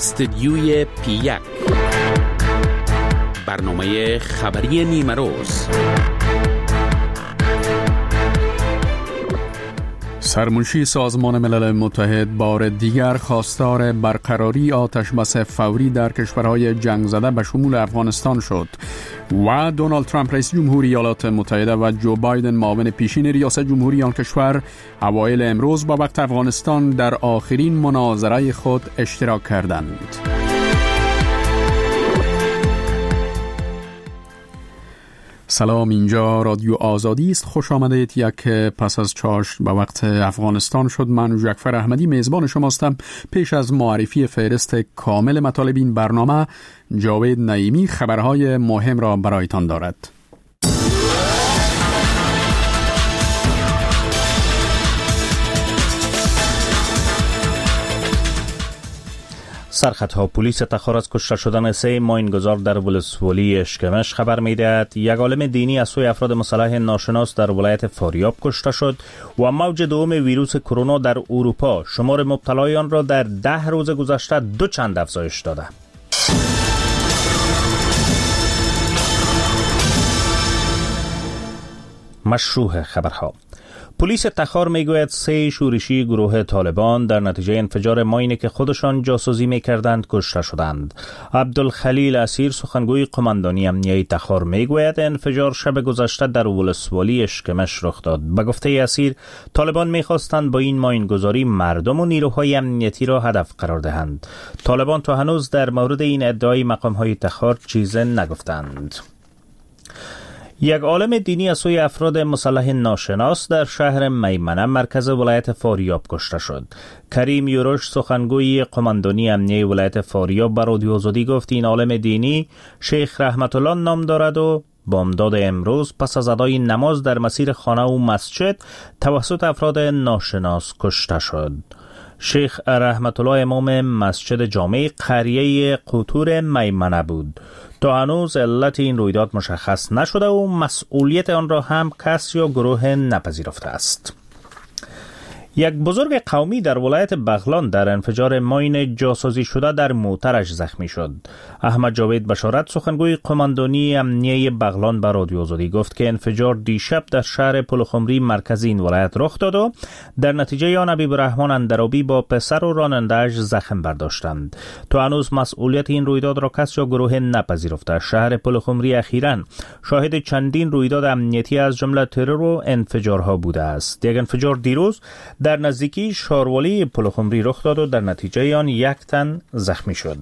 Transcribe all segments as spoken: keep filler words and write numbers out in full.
استدیوی پی یک، برنامه خبری نیمه روز. سرمنشی سازمان ملل متحد بار دیگر خواستار برقراری آتشبس فوری در کشورهای جنگ زده به شمول افغانستان شد و دونالد ترامپ رئیس جمهوری ایالات متحده و جو بایدن معاون پیشین ریاست جمهوری آن کشور اوایل امروز با وقت افغانستان در آخرین مناظره خود اشتراک کردند. سلام، اینجا رادیو آزادی است. خوش آمدید. یک پس از چاشت به وقت افغانستان شد. من جعفر احمدی میزبان شماستم. پیش از معرفی فهرست کامل مطالب این برنامه، جاوید نعیمی خبرهای مهم را برایتان دارد. سرخطها پلیس تخار از کشته شدن سه ماینگذار در ولسوالی اشکمش خبر می‌دهد. یک عالم دینی از سوی افراد مسلح ناشناس در ولایت فاریاب کشته شد و موج دوم ویروس کرونا در اروپا شمار مبتلایان را در ده روز گذشته دو چند افزایش داده. مشروع خبرها. پلیس تخار میگوید سه شورشی گروه طالبان در نتیجه انفجار ماینی که خودشان جاسوسی میکردند کشته شدند. عبدالخلیل اسیر سخنگوی قماندانی امنیتی تخار میگوید انفجار شب گذشته در ولسوالی اشکمش رخ داد. به گفته اسیر، طالبان میخواستند با این ماینگذاری مردم و نیروهای امنیتی را هدف قرار دهند. طالبان تا هنوز در مورد این ادعای مقامهای تخار چیز نگفتند. یک عالم دینی از سوی افراد مسلح ناشناس در شهر میمنه مرکز ولایت فاریاب کشته شد. کریم یوروش سخنگوی قماندانی امنیتی ولایت فاریاب به رادیو آزادی گفت این عالم دینی شیخ رحمت الله نام دارد و بامداد امروز پس از ادای نماز در مسیر خانه و مسجد توسط افراد ناشناس کشته شد. شیخ رحمت الله امام مسجد جامع قریه قطور میمنه بود. تا هنوز علت این رویداد مشخص نشده و مسئولیت آن را هم کس یا گروه نپذیرفته است. یک بزرگ قومی در ولایت بغلان در انفجار ماین جاسوسی شده در موترش زخمی شد. احمد جاوید بشارت سخنگوی قماندانی امنیتی بغلان به رادیو آزادی گفت که انفجار دیشب در شهر پلخمری مرکز این ولایت رخ داد و در نتیجه آن حبیب الرحمن اندرابی با پسر و راننده‌اش زخم برداشتند. تا هنوز مسئولیت این رویداد را کس یا گروه نپذیرفته. شهر پلخمری اخیراً شاهد چندین رویداد امنیتی از جمله ترور و انفجارها بوده است. یک انفجار دیروز در نزدیکی شاروالی پلخمری رخ داد و در نتیجه آن یک تن زخمی شد.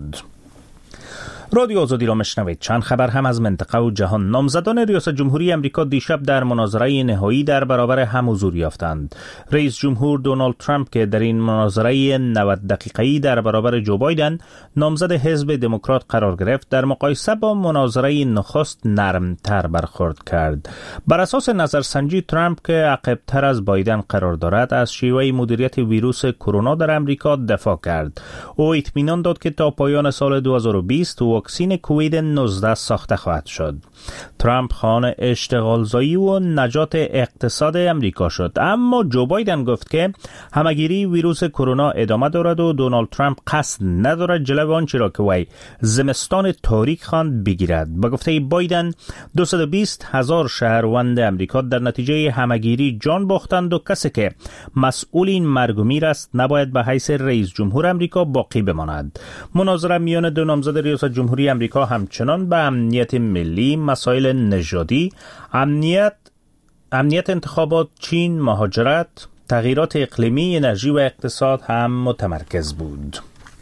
رادیو آزادی را مشنوید. چند خبر هم از منطقه و جهان. نامزدان ریاست جمهوری امریکا دیشب در مناظره نهایی در برابر هم حضور یافتند. رئیس جمهور دونالد ترامپ که در این مناظره نود دقیقه‌ای در برابر جو بایدن نامزد حزب دموکرات قرار گرفت، در مقایسه با مناظره نخست نرمتر برخورد کرد. بر اساس نظرسنجی ترامپ که عقب‌تر از بایدن قرار دارد از شیوه مدیریت ویروس کرونا در امریکا دفاع کرد. او اطمینان داد که تا پایان سال دو هزار و بیست واکسین کووید نوزده ساخته خواهد شد. ترامپ خواهان اشتغالزایی و نجات اقتصاد امریکا شد، اما جو بایدن گفت که همگیری ویروس کرونا ادامه دارد و دونالد ترامپ قصد ندارد جلو آنچه را که وی زمستان تاریک خواند بگیرد. با گفته بایدن دویست و بیست هزار شهروند امریکا در نتیجه همگیری جان باختند و کسی که مسئول این مرگ و میر است نباید به حیث رئیس جمهور امریکا باقی بماند. مناظره میان دو نامزد ریاست جمهوری امریکا همچنان به امنیت ملی، مسائل نژادی، امنیت امنیت انتخابات، چین، مهاجرت، تغییرات اقلیمی، انرژی و اقتصاد هم متمرکز بود.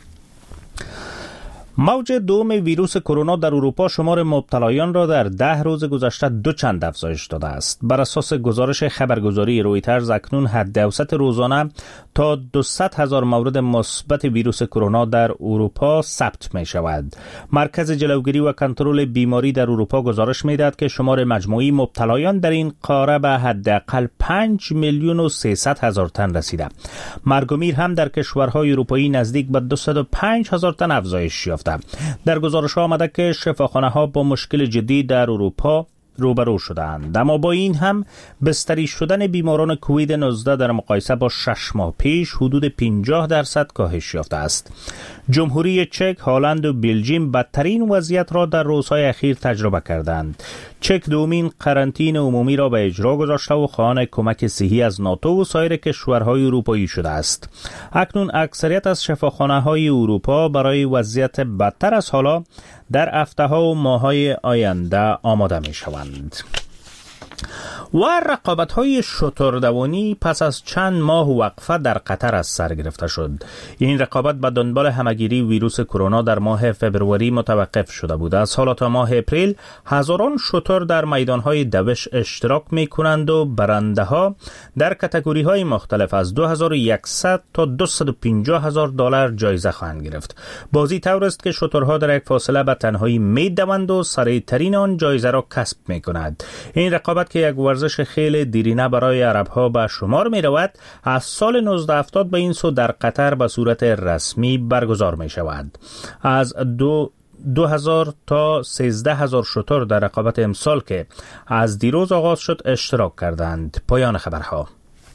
موج دوم ویروس کرونا در اروپا شمار مبتلایان را در ده روز گذشته دو چند افزایش داده است. بر اساس گزارش خبرگزاری رویترز اکنون حد اوسط روزانه تا دویست هزار مورد مثبت ویروس کرونا در اروپا ثبت می شود. مرکز جلوگیری و کنترل بیماری در اروپا گزارش می دهد که شمار مجموعی مبتلایان در این قاره به حداقل پنج میلیون و سیصد هزار تن رسیده. مرگ و میر هم در کشورهای اروپایی نزدیک به دویست و پنج هزار تن افزایش یافته. در گزارش ها آمده که شفاخانه ها با مشکل جدی در اروپا روبرو شدند. اما با این هم بستری شدن بیماران کووید نوزده در مقایسه با شش ماه پیش حدود پنجاه درصد کاهش یافته است. جمهوری چک، هلند و بلژیم بدترین وضعیت را در روزهای اخیر تجربه کردند. چک دومین قرنطینه عمومی را به اجرا گذاشته و خواهان کمک صحی از ناتو و سایر کشورهای اروپایی شده است. اکنون اکثریت از شفاخانه‌های اروپا برای وضعیت بدتر از حالا در هفته‌ها و ماه‌های آینده آماده می‌شوند. و رقابت‌های شتردوانی پس از چند ماه وقفه در قطر از سر گرفته شد. این رقابت به دنبال همگیری ویروس کرونا در ماه فبروری متوقف شده بود. از حالا تا ماه اپریل هزاران شتر در میدان‌های دوش اشتراک می‌کنند و برنده‌ها در کاتگوری‌های مختلف از دو هزار و صد تا دویست و پنجاه هزار دلار جایزه خواهند گرفت. بازی طور است که شترها در یک فاصله به تنهایی می‌دوند و سریع‌ترین آن جایزه را کسب می‌کند. این رقابت که یک ورزش خیلی دیرینه برای عرب‌ها به شمار می رود، از سال نوزده هفتاد به این سو در قطر به صورت رسمی برگزار می شود. از دو دو هزار تا سیزده هزار شتر در رقابت امسال که از دیروز آغاز شد اشتراک کردند. پایان خبرها.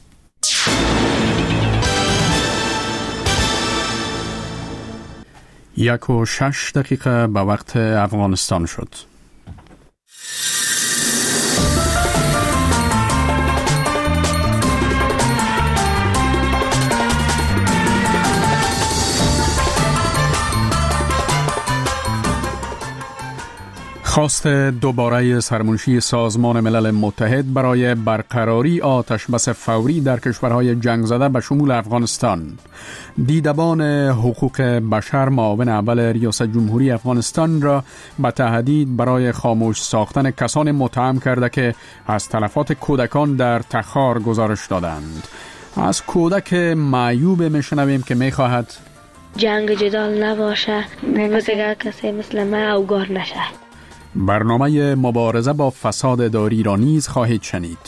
یک و شش دقیقه به وقت افغانستان شد. خواست دوباره سرمنشی سازمان ملل متحد برای برقراری آتش بس فوری در کشورهای جنگ زده به شمول افغانستان. دیدبان حقوق بشر معاون اول ریاست جمهوری افغانستان را به تهدید برای خاموش ساختن کسان متهم کرده که از تلفات کودکان در تخار گزارش دادند. از کودک معیوب میشنویم که میخواهد جنگ جدال نباشه، دیگر کسی مثل من اوگار نشه. برنامه مبارزه با فساد داری را نیز خواهید شنید.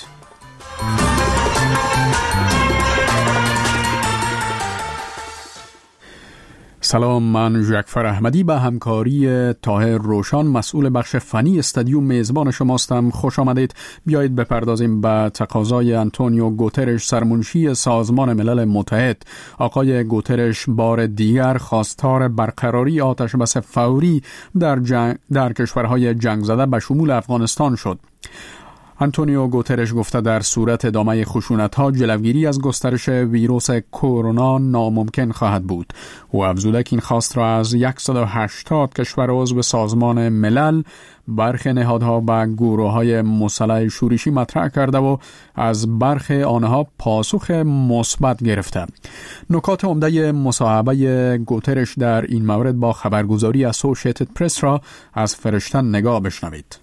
سلام، من ژکفر احمدی به همکاری طاهر روشان مسئول بخش فنی استادیوم میزبان شماستم. خوش آمدید. بیایید بپردازیم به تقاضای آنتونیو گوترش سرمنشی سازمان ملل متحد. آقای گوترش بار دیگر خواستار برقراری آتش بس فوری در, جنگ در کشورهای جنگ زده به شمول افغانستان شد. آنتونیو گوترش گفته در صورت ادامه خشونت‌ها جلوگیری از گسترش ویروس کرونا ناممکن خواهد بود. او افزوده که این خواست را از صد و هشتاد کشور عضو سازمان ملل برخی نهادها و گروه‌های مسلح شورشی مطرح کرده و از برخی آنها پاسخ مثبت گرفته. نکات عمده مصاحبه گوترش در این مورد با خبرگزاری اسوسییتد پرس را از فرشته نگاه بشنوید.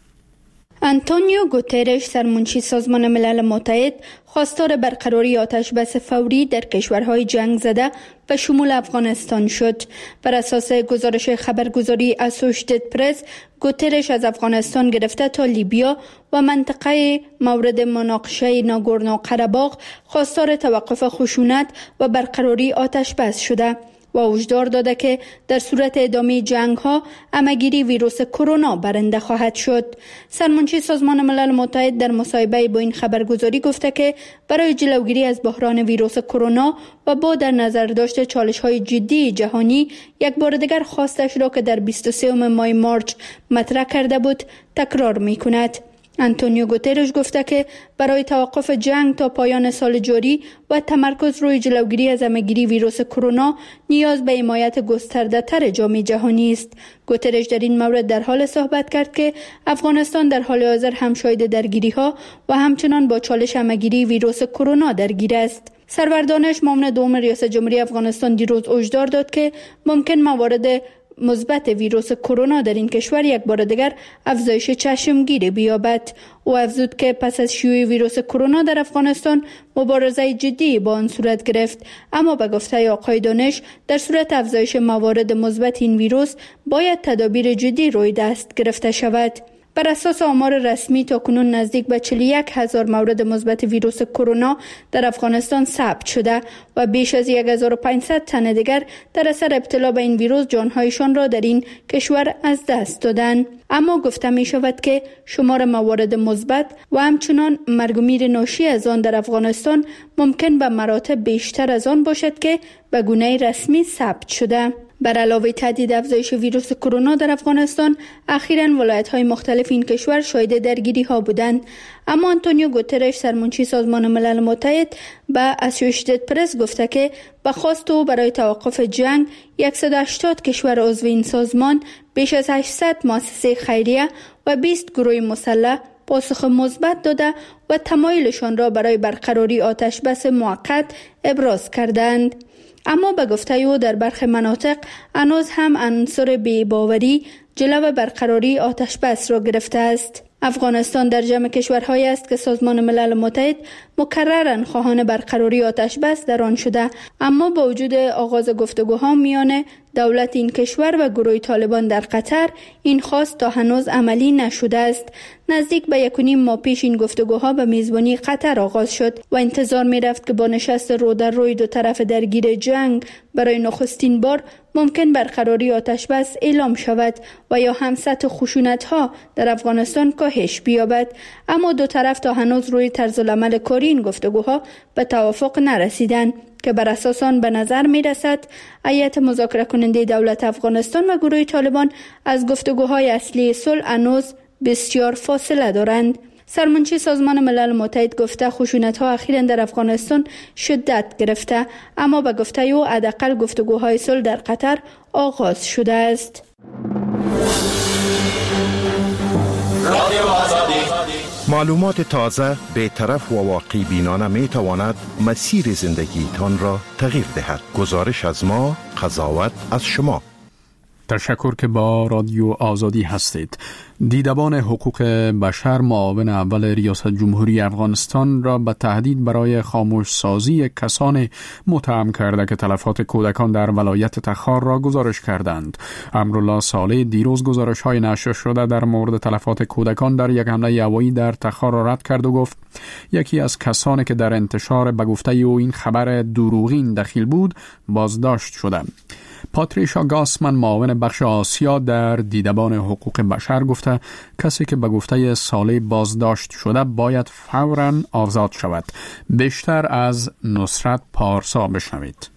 آنتونیو گوترش سرمنشی سازمان ملل متحد خواستار برقراری آتش بس فوری در کشورهای جنگ زده و شمول افغانستان شد. بر اساس گزارش خبرگزاری اسوسییتد پرس، گوترش از افغانستان گرفته تا لیبیا و منطقه مورد مناقشه ناگورنو قره‌باغ خواستار توقف خشونت و برقراری آتش بس شده و هشدار داده که در صورت ادامه جنگ ها همه‌گیری ویروس کرونا برنده خواهد شد. سرمنشی سازمان ملل متحد در مصاحبه با این خبرگزاری گفته که برای جلوگیری از بحران ویروس کرونا و با در نظر داشت چالش های جدی جهانی، یک بار دیگر خواستش را که در بیست و سوم ماه مارچ مطرح کرده بود تکرار می کند. آنتونیو گوترش گفته که برای توقف جنگ تا پایان سال جاری و تمرکز روی جلوگیری از همه‌گیری ویروس کرونا نیاز به حمایت گسترده‌تر جامعه جهانی است. گوترش در این مورد در حال صحبت کرد که افغانستان در حال حاضر هم شاهد درگیری‌ها و همچنان با چالش همه‌گیری ویروس کرونا درگیر است. سرور دانش معاون دوم ریاست جمهوری افغانستان دیروز هشدار داد که ممکن موارد مثبت ویروس کرونا در این کشور یک بار دیگر افزایش چشمگیر بیابد. او افزود که پس از شیوع ویروس کرونا در افغانستان مبارزه جدی با آن صورت گرفت، اما به گفته آقای دانش در صورت افزایش موارد مثبت این ویروس باید تدابیر جدی روی دست گرفته شود. بر اساس آمار رسمی تاکنون نزدیک به چهل و یک هزار مورد مثبت ویروس کرونا در افغانستان ثبت شده و بیش از هزار و پانصد تن دیگر در اثر ابتلا به این ویروس جانهایشان را در این کشور از دست دادند. اما گفته می شود که شمار موارد مثبت و همچنان مرگ و میر ناشی از آن در افغانستان ممکن به مراتب بیشتر از آن باشد که به گونه رسمی ثبت شده. بر علاوه تهدید افزایش ویروس کرونا در افغانستان، اخیراً ولایت‌های مختلف این کشور شاهد درگیری‌ها بودند. اما آنتونیو گوترش، سرمنشی سازمان ملل متحد، به اسوسییتد پرس گفته که به خواست او برای توقف جنگ صد و هشتاد کشور عضو این سازمان، بیش از هشتصد مؤسسه خیریه و بیست گروه مسلح پاسخ مثبت داده و تمایلشان را برای برقراری آتش بس موقت ابراز کردند. اما به گفته او در برخی مناطق هنوز هم عنصر بی‌باوری جلو برقراری آتش بس را گرفته است. افغانستان در جمع کشورهایی است که سازمان ملل متحد مکرراً خواهان برقراری آتش بس در آن شده، اما با وجود آغاز گفتگوها میان دولت این کشور و گروه طالبان در قطر، این خواست تا هنوز عملی نشده است. نزدیک به یک و نیم ماه پیش این گفتگوها به میزبانی قطر آغاز شد و انتظار می رفت که با نشست رو در روی دو طرف درگیر جنگ برای نخستین بار ممکن برقراری آتش بس اعلام شود و یا هم سطح خشونت‌ها در افغانستان کاهش بیابد. اما دو طرف تا هنوز روی طرز العمل کاری این گفتگوها به توافق نرسیدند که بر اساس آن به نظر می رسد هیئت مذاکره کننده دولت افغانستان و گروه طالبان از گفتگوهای اصلی صلح هنوز بسیار فاصله دارند. سرمنشی سازمان ملل متحد گفته خشونت‌ها اخیراً در افغانستان شدت گرفته، اما به گفته او حداقل گفتگوهای صلح در قطر آغاز شده است. معلومات تازه، بی‌طرف و واقع بینانه می تواند مسیر زندگیتان را تغییر دهد. گزارش از ما، قضاوت از شما. تشکر که با رادیو آزادی هستید. دیدبان حقوق بشر معاون اول ریاست جمهوری افغانستان را به تهدید برای خاموش سازی کسان متهم کرده که تلفات کودکان در ولایت تخار را گزارش کردند. امرالله صالح دیروز گزارش های نشر شده در مورد تلفات کودکان در یک حمله هوایی در تخار را رد کرد و گفت یکی از کسانی که در انتشار به گفته او این خبر دروغین دخیل بود بازداشت شده. پاتریشا گاسمن معاون بخش آسیا در دیدبان حقوق بشر گفته کسی که به گفته صالح بازداشت شده باید فوراً آزاد شود. بیشتر از نصرت پارسا بشنوید.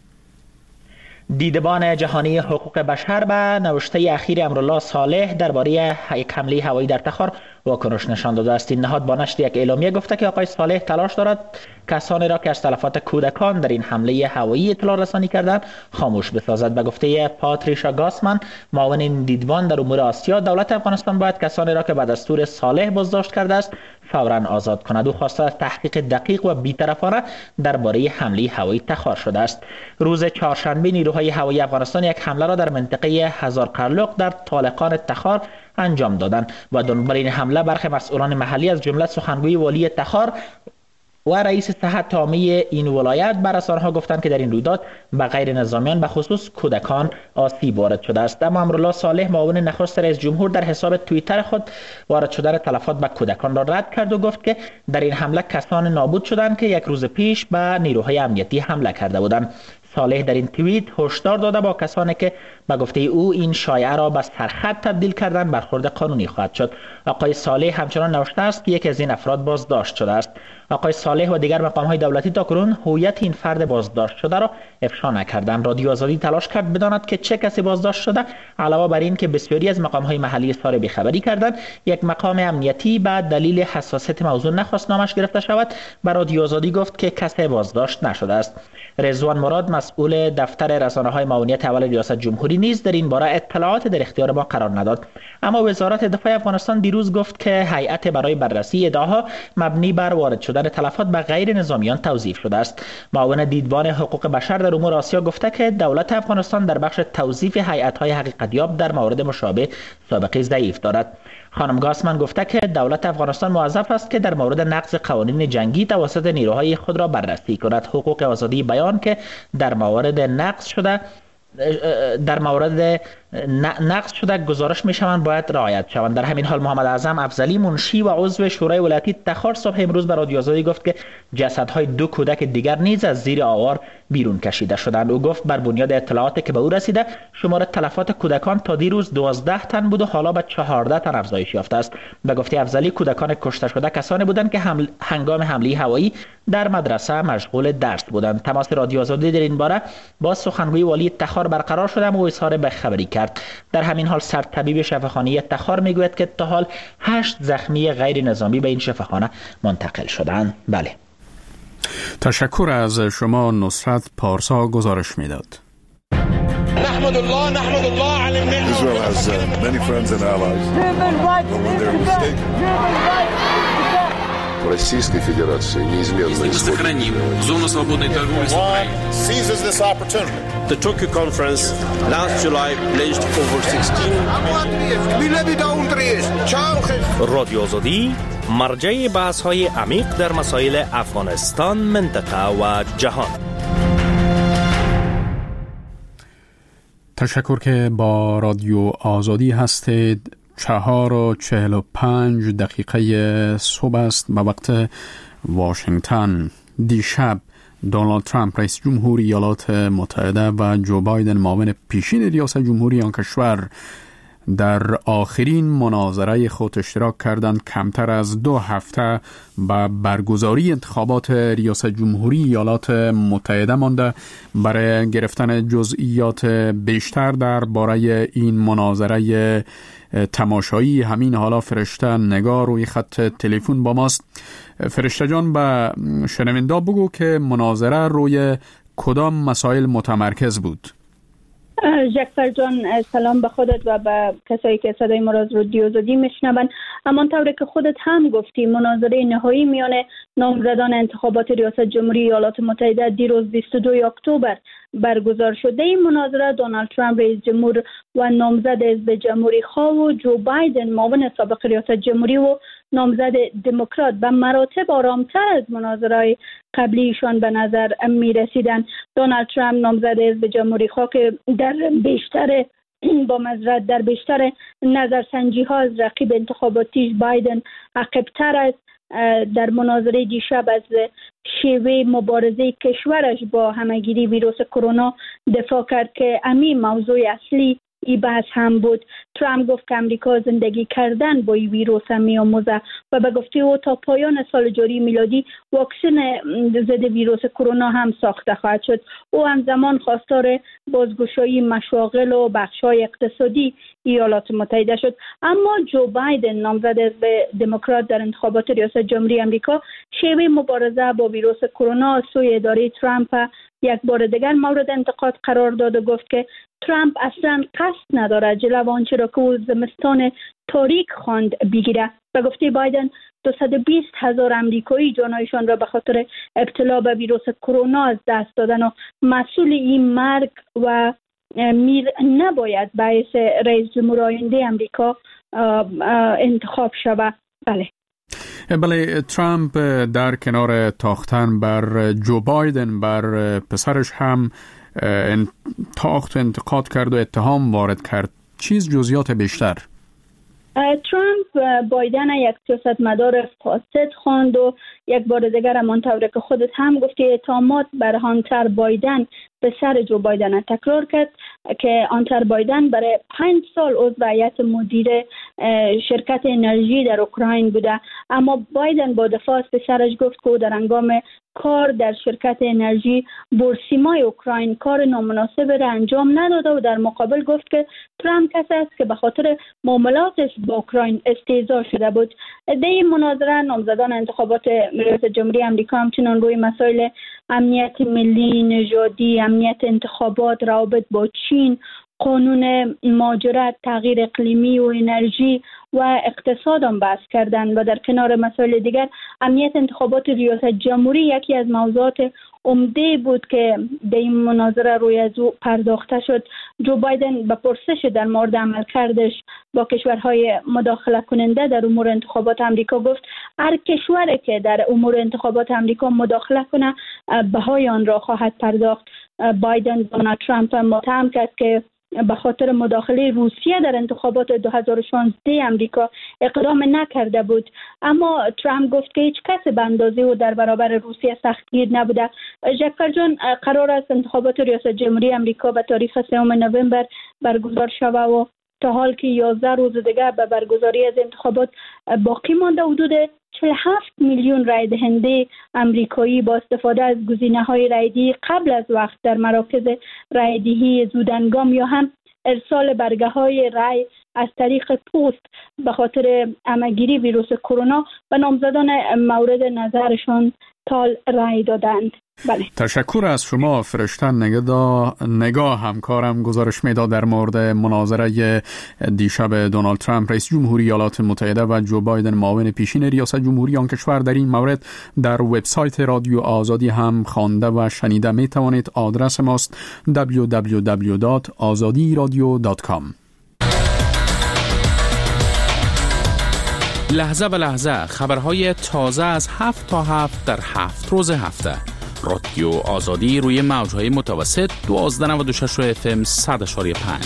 دیدبان جهانی حقوق بشر به نوشته اخیر امرالله صالح درباره یک حمله هوایی در تخار واکنش نشان داده است. این نهاد با نشر یک اعلامیه گفته که آقای صالح تلاش دارد کسانی را که از تلفات کودکان در این حمله هوایی اطلاع رسانی کردند خاموش بسازد. به گفته پاتریشا گاسمن معاون این دیدبان در امور آسیا، دولت افغانستان باید کسانی را که به دستور صالح بازداشت کرده است فوراً آزاد کند. او خواسته از تحقیق دقیق و بی‌طرفانه درباره حمله هوایی تخار شده است. روز چهارشنبه نیروهای هوایی افغانستان یک حمله را در منطقه هزار قرلق در طالقان تخار انجام دادند و دنبال این حمله برخی مسئولان محلی از جمله سخنگوی والی تخار و رئیس صحت عامه این ولایت بر رسانه‌ها گفتند که در این رویداد به غیر نظامیان به خصوص کودکان آسیب وارد شده است. اما امرالله صالح معاون نخست رئیس جمهور در حساب توییتر خود وارد شدن تلفات به کودکان را رد کرد و گفت که در این حمله کسان نابود شدند که یک روز پیش به نیروهای امنیتی حمله کرده بودند. صالح در این توییت هشدار داده با کسانی که به گفته او این شایعه را به سرخط تبدیل کردن برخورد قانونی خواهد شد. آقای صالح همچنان نوشته است که یکی از این افراد بازداشت شده است. آقای صالح و دیگر مقام‌های دولتی تاکنون هویت این فرد بازداشت شده را افشا نکردند. رادیو آزادی تلاش کرد بداند که چه کسی بازداشت شده. علاوه بر این که بسیاری از مقام‌های محلی اظهار بی‌خبری کردند، یک مقام امنیتی به دلیل حساسیت موضوع نخواست نامش گرفته شود. بر رادیو آزادی گفت که کسی بازداشت نشده است. رضوان مراد مسئول دفتر رسانه‌های معاونیت اول ریاست جمهوری نیز در این باره اطلاعات در اختیار ما قرار نداد. اما وزارت دفاع افغانستان دیروز گفت که هیئت برای بررسی ادعاها مبنی بر وارد شدن تلفات به غیر نظامیان توظیف شده است. معاون دیدبان حقوق بشر در امور آسیا گفته که دولت افغانستان در بخش توظیف هیئت‌های حقیقت‌یاب در مورد مشابه سابقه ضعیف دارد. خانم گاسمن گفته که دولت افغانستان موظف است که در مورد نقض قوانین جنگی توسط نیروهای خود را بررسی کند. حقوق آزادی بیان که در موارد نقض شده در مورد نقض شده گزارش می شوند باید رعایت شوند. در همین حال محمد اعظم افضلی منشی و عضو شورای ولایتی تخار صبح امروز به رادیو آزادی گفت که جسدهای دو کودک دیگر نیز از زیر آوار بیرون کشیده شدند. او گفت بر بنیاد اطلاعاتی که به او رسیده شمار تلفات کودکان تا دیروز دوازده تن بود و حالا به چهارده تن افزایش یافته است. به گفته افضلی کودکان کشته شده کسانی بودند که حمل... هنگام حمله هوایی در مدرسه مشغول درس بودند. تماس رادیو آزادی در این باره با سخنگوی والی تخار برقرار شده و اظهار بخبری کرد. در همین حال سرطبیب شفاخانه تخار میگوید که تا حال هشت زخمی غیر نظامی به این شفاخانه منتقل شدند. بله. تشکر از شما نصرت پارسا گزارش میداد. نحمد الله نحمد الله علی النعمة. Israel has uh, many friends and allies. But when they're mistaken. Российской Федерации неизменно сохраним зону свободной торговли с Украиной. Seizes this opportunity. The Tokyo conference last July pledged over sixteen. رادیو آزادی مرجع بحث‌های عمیق در مسائل افغانستان، منطقه و جهان. تشکر که با رادیو آزادی هستید. چهار و چهل و پنج دقیقه صبح است به وقت واشنگتن. دیشب دونالد ترامپ رئیس جمهور ایالات متحده و جو بایدن معاون پیشین ریاست جمهوری آن کشور در آخرین مناظره خود اشتراک کردند. کمتر از دو هفته به برگزاری انتخابات ریاست جمهوری ایالات متحده مانده. برای گرفتن جزئیات بیشتر درباره این مناظره تماشایی همین حالا فرشته نگار روی خط تلفن با ماست. فرشته جان، به شنوندا بگو که مناظره روی کدام مسائل متمرکز بود؟ جعفر جان، سلام به خودت و به کسایی که صدای ما را از رادیو آزادی میشنون. همانطور که خودت هم گفتی، مناظره نهایی میان نامزدان انتخابات ریاست جمهوری ایالات متحده دیروز بیست و دوم اکتبر برگزار شده. این مناظره دونالد ترامپ رئیس جمهور و نامزد حزب جمهوری خواه و جو بایدن معاون سابق ریاست جمهوری و نامزد دموکرات به مراتب آرامتر از مناظرهای قبلیشان به نظر می رسیدن. دونالد ترامپ نامزد حزب جمهوری خواه که در بیشتر با مزرعت در بیشتر نظرسنجی ها از رقیب انتخاباتیش بایدن عقب‌تر است، در مناظره دیشب از شیوه مبارزه کشورش با همهگیری ویروس کرونا دفاع کرد که همین موضوع اصلی این بحث هم بود. ترامپ گفت که امریکا زندگی کردن با این ویروس هم می‌آموزه و به گفته او تا پایان سال جاری میلادی واکسن ضد ویروس کرونا هم ساخته خواهد شد. او همزمان خواستار بازگشایی مشاغل و بخش‌های اقتصادی ایالات متحده شد. اما جو بایدن نامزد حزب دموکرات در انتخابات ریاست جمهوری آمریکا شیوه مبارزه با ویروس کرونا از سوی اداره ترامپ یک بار دیگر مورد انتقاد قرار داد و گفت که ترامپ اصلا قصد ندارد جلو آنچه را که او زمستان تاریک خواند بگیرد. به گفته بایدن دویست و بیست هزار امریکایی جانایشان را به خاطر ابتلا به ویروس کرونا از دست دادن و مسئول این مرگ و میر نباید باعث رئیس جمهور آینده امریکا انتخاب شود. بله. بله، ترامپ در کنار تاختن بر جو بایدن بر پسرش هم تاخت انتقاد کرد و اتهام وارد کرد. چیز جزئیات بیشتر؟ ترامپ بایدن یک سیاستمدار فاسد خواند و یک بار دیگر همانطور که خودت هم گفتی اتهامات بر هانتر بایدن پسر جو بایدن تکرار کرد که هانتر بایدن برای پنج سال عضو هیئت مدیر شرکت انرژی در اوکراین بوده، اما بایدن با دفاع از پسرش گفت که او در هنگام کار در شرکت انرژی بورسیمای اوکراین کار نامناسب را انجام نداده و در مقابل گفت که ترامپ کسی است که به خاطر معاملاتش با اوکراین استهزا شده بود. در این مناظره نامزدان انتخابات ریاست جمهوری آمریکا همچنان روی مسائل امنیت ملی، نژادی، امنیت انتخابات، روابط با چین، قانون مهاجرت، تغییر اقلیمی و انرژی و اقتصاد هم بحث کردند و در کنار مسائل دیگر امنیت انتخابات ریاست جمهوری یکی از موضوعات عمده بود که در این مناظره روی از او پرداخته شد. جو بایدن به پرسش در مورد عملکردش با کشورهای مداخله کننده در امور انتخابات امریکا گفت هر کشوری که در امور انتخابات امریکا مداخله کنه بهای آن را خواهد پرداخت. بایدن دونالد ترامپ متهم کرد که به خاطر مداخله روسیه در انتخابات دو هزار و شانزده امریکا اقدام نکرده بود، اما ترامپ گفت که هیچ کس به اندازه او در برابر روسیه سختگیر نبوده. ژکر جان، قرار است انتخابات ریاست جمهوری امریکا به تاریخ سوم نوامبر برگزار شود و تا حال که یازده روز دیگر به برگزاری از انتخابات باقی مانده. حدود چهل و هفت میلیون رای دهنده امریکایی با استفاده از گزینه‌های رایدهی قبل از وقت در مراکز رایدهی زودهنگام یا هم ارسال برگه‌های رای از طریق پست به خاطر همه‌گیری ویروس کرونا به نامزدان مورد نظرشان تال رای دادند. بله. تشکر از شما فرشته نگاه نگاه همکارم گزارش میداد در مورد مناظره دیشب دونالد ترامپ رئیس جمهوری ایالات متحده و جو بایدن معاون پیشین ریاست جمهوری آن کشور. در این مورد در وبسایت رادیو آزادی هم خوانده و شنیده می توانید. آدرس ماست دبلیو دبلیو دبلیو دات آزادی رادیو دات کام. لحظه به لحظه خبرهای تازه از هفت تا هفت در هفت روز هفته. رادیو آزادی روی موجهای متوسط دوازده نود و شش اف ام صد اشاری پنج.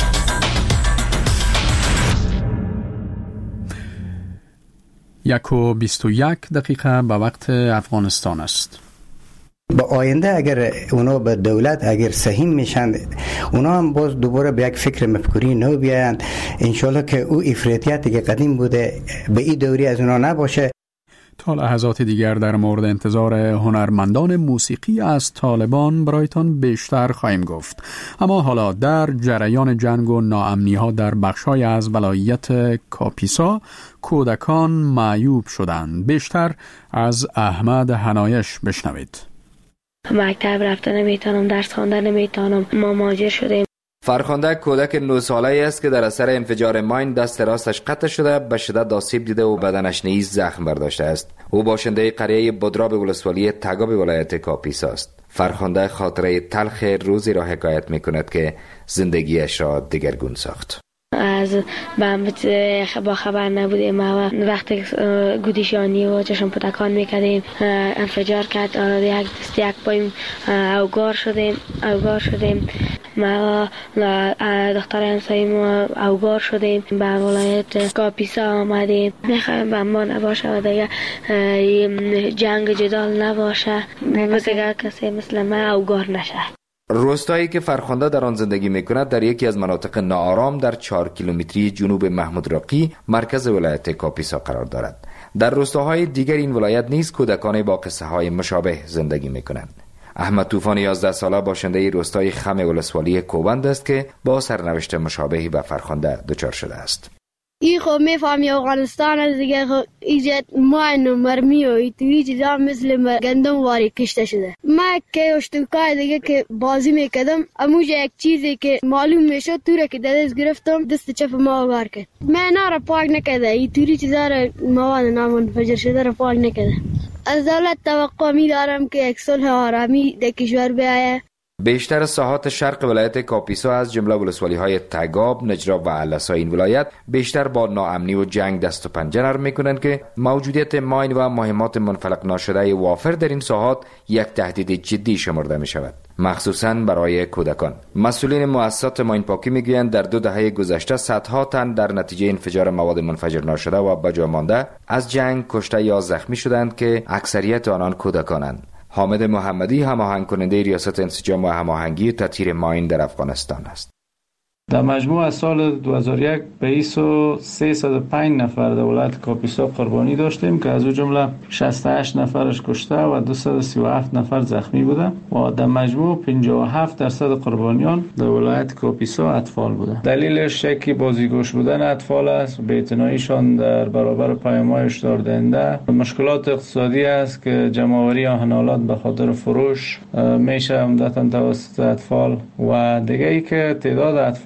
یک و بیست و یک دقیقه به وقت افغانستان است. با آینده اگر اونا به دولت اگر سهیم میشن، اونا هم باز دوباره به یک فکر مفکوری نو بیایند. انشالله که او افراطیتی که قدیم بوده به این دوری از اونا نباشه. تا لحظات دیگر در مورد انتظار هنرمندان موسیقی از طالبان برایتان بیشتر خواهیم گفت. اما حالا در جریان جنگ و ناامنی ها در بخشای از ولایت کاپیسا کودکان معیوب شدند. بیشتر از احمد حنایش بشنوید. مکتب رفتن نمیتونم، درس خواندن نمیتونم، ما مهاجر شدیم. فرخنده کودک نه ساله‌ای است که در اثر انفجار ماین دست راستش قطع شده، به شدت آسیب دیده و بدنش نیز زخم برداشته است. او باشنده قریه بدراب ولسوالی تگاب ولایت کاپیسا است. فرخنده خاطره تلخ روزی را حکایت می‌کند که زندگیش را دگرگون ساخت. از بمب با خبر نبودیم و وقتی گودیشانی و چشم پتکان میکردیم انفجار کرد. آراده یک دست یک پایم اوگار شدیم اوگار شدیم ما دختر همساییم اوگار شدیم. به ولایت کاپیسا آمدیم. میخوایم بمبا نباشه و دیگه جنگ جدال نباشه و دیگه کسی مثل من اوگار نشه. روستایی که فرخنده در آن زندگی میکند در یکی از مناطق ناآرام در چهار کیلومتری جنوب محمود راقی مرکز ولایت کاپیسا قرار دارد. در روستاهای دیگر این ولایت نیز کودکان با قصه های مشابه زندگی میکنند. احمد طوفان یازده ساله باشنده روستای خم ولسوالی کوبند است که با سرنوشت مشابهی به فرخنده دچار شده است. ای خب میفهمی افغانستان از دیگه خب ایجاد ماین و مرمی و ایتوی چیزا مثل گندم واری کشته شده. من که اشتوکای دیگه که بازی میکردم اموجه یک چیزی که معلوم میشد تو را که دست گرفتم دست چپ ما آگار کرد. من نارا پاک نکرده ایتوی چیزا را مواد نامنفجر شده را پاک نکرده. از دولت توقع می دارم که یک صلح آرامی در کشور بیاید. بیشتر ساحات شرق ولایت کاپیسا از جمله ولسوالی های تگاب، نجراب و علسا این ولایت بیشتر با ناامنی و جنگ دست و پنجه نرم میکنند که موجودیت ماین و مهمات منفلق ناشده وافر در این ساحات یک تهدید جدی شمرده می شود، مخصوصاً برای کودکان. مسئولین مؤسسات ماین پاکی میگویند در دو دهه گذشته صدها تن در نتیجه انفجار مواد منفجر ناشده و بجا مانده از جنگ کشته یا زخمی شدند که اکثریت آنان کودکانند. حامد محمدی هماهنگ کننده ریاست انسجام و هماهنگی تطهیر ماین در افغانستان است. در مجموع از سال دو هزار و یک بیست و سیصد و پنج نفر در ولایت کاپیسا قربانی داشتیم که از او جمله شصت و هشت نفرش کشته و دویست و سی و هفت نفر زخمی بودند و در مجموع پنجاه و هفت درصد قربانیان در ولایت کاپیسا اطفال بودند. دلیلش شکی بازیگوش بودن اطفال است، بی‌اعتناییشان در برابر پیام‌های هشدار دهنده، مشکلات اقتصادی است که جمع‌آوری آهن‌آلات به خاطر فروش میشه عمدتاً توسط اطفال و دیگه ای که تعداد اطفال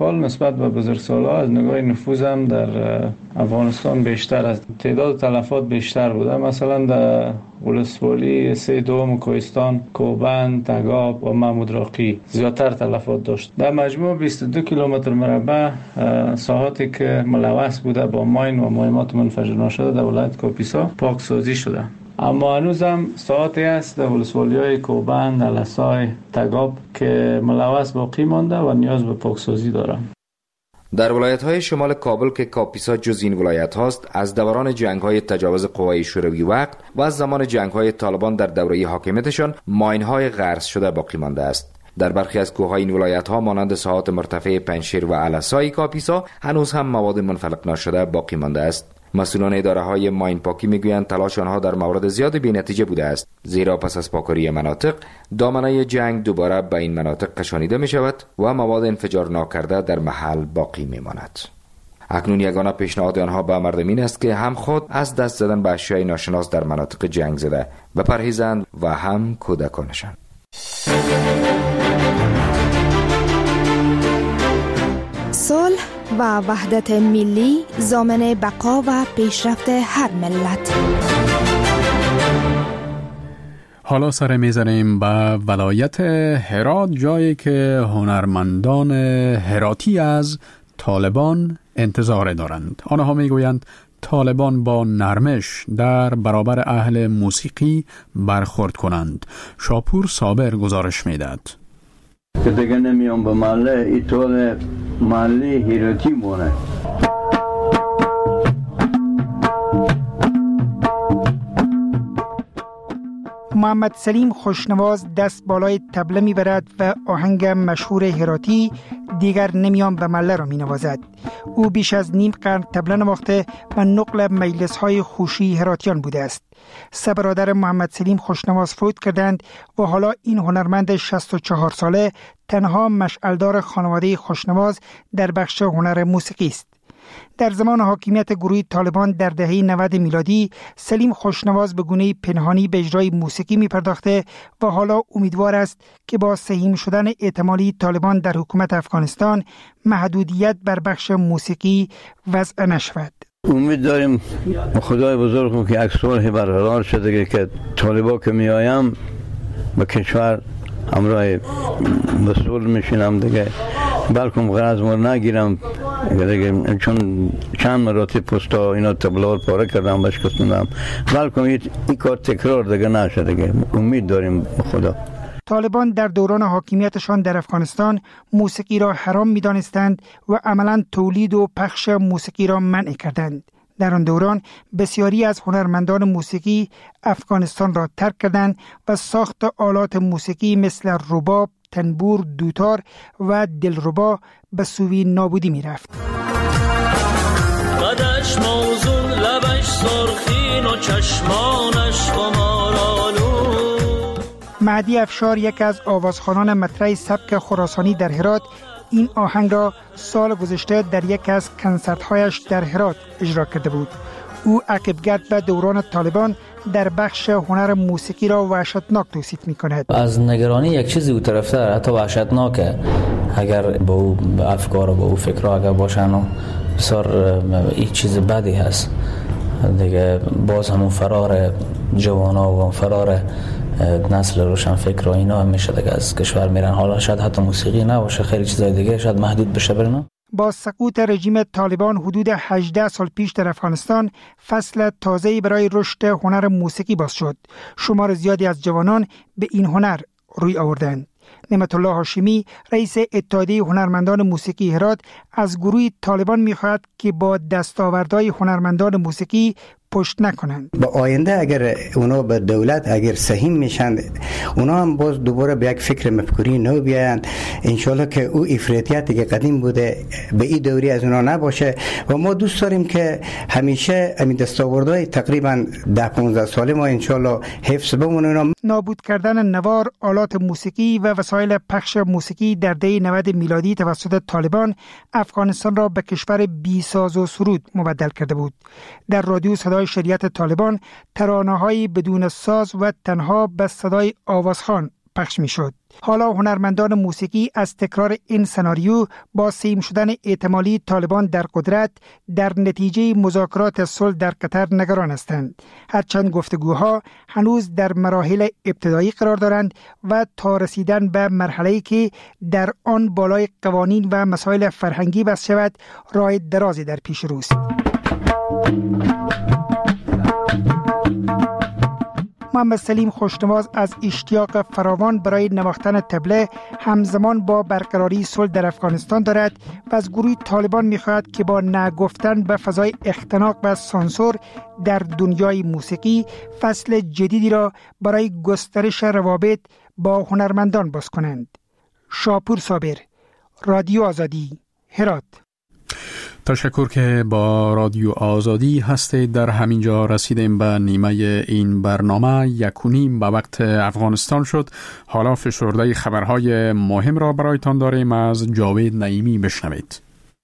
سال نسبت به بزرگسال‌ها از نگاه نفوذ هم در افغانستان بیشتر است. تعداد تلفات بیشتر بوده. مثلا در ولسوالی سه دوم کوهستان، کوبند، تگاب و محمود راقی زیادتر تلفات داشت. در مجموع بیست و دو کیلومتر مربع ساحاتی که ملوث بوده با ماین و مهمات منفجر نشده در ولایت کاپیسا پاکسازی شده. اما هنوز هم ساعتی است در ولسوالی‌های کوبند، الاسای، تگاب که ملوث باقی مانده و نیاز به پاکسازی دارد. در ولایت‌های شمال کابل که کاپیسا جز این ولایت هاست، از دوران جنگ‌های تجاوز قوای شوروی وقت و از زمان جنگ‌های طالبان در دوره حاکمیتشان ماین‌های غرس شده باقی مانده است. در برخی از کوههای این ولایت‌ها مانند ساحات مرتفع پنجشیر و الاسای کاپیسا هنوز هم مواد منفلق نشده باقی مانده است. مسئولان اداره‌های ماین پاکی میگویند تلاش آنها در مورد زیاد بی‌نتیجه بوده است، زیرا پس از پاکاری مناطق دامنه جنگ دوباره به این مناطق کشانیده می شود و مواد انفجار ناکرده در محل باقی می ماند. اکنون یگانه پیشنهاد آنها به مردم این است که هم خود از دست زدن به اشیاء ناشناس در مناطق جنگ زده بپرهیزند و هم کودکانشان. صلح و وحدت ملی ضامن بقا و پیشرفت هر ملت. حالا سر میزنیم به ولایت هرات، جایی که هنرمندان هراتی از طالبان انتظار دارند. آنها میگویند طالبان با نرمش در برابر اهل موسیقی برخورد کنند. شاپور صابر گزارش میداد. که دیگه نمیام به محله، ای طول محله هراتی مونه. محمد سلیم خوشنواز دست بالای طبله میبرد و آهنگ مشهور هراتی دیگر نمیام به محله را مینوازد. او بیش از نیم قرن طبله نواخته و نقل مجلس های خوشی هراتیان بوده است. سه برادر محمد سلیم خوشنواز فوت کردند و حالا این هنرمند شصت و چهار ساله تنها مشعلدار خانواده خوشنواز در بخش هنر موسیقی است. در زمان حاکمیت گروه طالبان در دهه نود میلادی سلیم خوشنواز به گونه پنهانی به اجرای موسیقی می پرداخته و حالا امیدوار است که با سهیم شدن احتمالی طالبان در حکومت افغانستان محدودیت بر بخش موسیقی وضع نشود. امید داریم خدای بزرگ که یک صلح برقرار شده که طالبان که می آیم به کشور همراه مسئول میشینم دیگه، بلکم غرض مر نگیرم دیگه، چون چند مراتب پستا اینا تبلار پاره کردم بشکستندم، بلکم این کار تکرار دیگه نشه دیگه. امید داریم خدا. طالبان در دوران حاکمیتشان در افغانستان موسیقی را حرام می دانستند و عملاً تولید و پخش موسیقی را منع کردند. در آن دوران بسیاری از هنرمندان موسیقی افغانستان را ترک کردند و ساخت آلات موسیقی مثل رباب، تنبور، دوتار و دلربا به سوی نابودی می رفت. قدش موزون، لبش سرخین و چشمانش خمارالو. مهدی افشار، یک از آوازخوانان مطرح سبک خراسانی در هرات، این آهنگ را سال گذشته در یک از کنسرت‌هایش در هرات اجرا کرده بود. او عقب‌گرد به دوران طالبان در بخش هنر موسیقی را وحشتناک توصیف می‌کند. از نگرانی یک چیزی او طرف‌تر، حتی وحشتناکه. اگر با او افکار و با او فکرها اگر باشن و بسیار این چیز بدی هست دیگه. باز همون فرار جوانا و فرار نسل روشن فکر و اینا میشه دیگه از کشور میرن. حالا شاید حتی موسیقی نباشه، خیلی چیزای دیگه شاید محدود بشه برنا. با سقوط رژیم طالبان حدود هجده سال پیش در افغانستان فصل تازه‌ای برای رشد هنر موسیقی باز شد. شمار زیادی از جوانان به این هنر روی آوردند. نعمت الله هاشمی، رئیس اتحادیه هنرمندان موسیقی هرات، از گروه طالبان می‌خواهد که با دستاوردهای هنرمندان موسیقی پشت نکنند. با آینده اگر اونا به دولت اگر سهیم میشن، اونا هم باز دوباره به یک فکر مفکوری نو بیایند. انشالله که او افراطیتی که قدیم بوده به این دوری از اونا نباشه و ما دوست داریم که همیشه همین دستاوردهای تقریبا ده پانزده ساله ما انشالله حفظ بمونه. نابود کردن نوار، آلات موسیقی و وسایل پخش موسیقی در دهه نود میلادی توسط طالبان افغانستان را به کشور بی ساز و سرود مبدل کرده بود. در رادیو صدای شریعت طالبان ترانه‌های بدون ساز و تنها به صدای آوازخوان پخش می شد. حالا هنرمندان موسیقی از تکرار این سناریو با سیم شدن احتمالی طالبان در قدرت در نتیجه مذاکرات صلح در قطر نگران هستند. هرچند گفتگوها هنوز در مراحل ابتدایی قرار دارند و تا رسیدن به مرحله‌ای که در آن بالای قوانین و مسائل فرهنگی بحث شود راه درازی در پیش روست. محمد سلیم خوشنواز از اشتیاق فراوان برای نواختن طبله همزمان با برقراری صلح در افغانستان دارد و از گروه طالبان می‌خواهد که با نگفتن به فضای اختناق و سانسور در دنیای موسیقی فصل جدیدی را برای گسترش روابط با هنرمندان باز کنند. شاپور صابر، رادیو آزادی، هرات. تشکر که با رادیو آزادی هستید. در همین جا رسیدیم به نیمه این برنامه. یک و نیم به وقت افغانستان شد. حالا فشرده خبرهای مهم را برایتان داریم. از جاوید نعیمی بشنوید.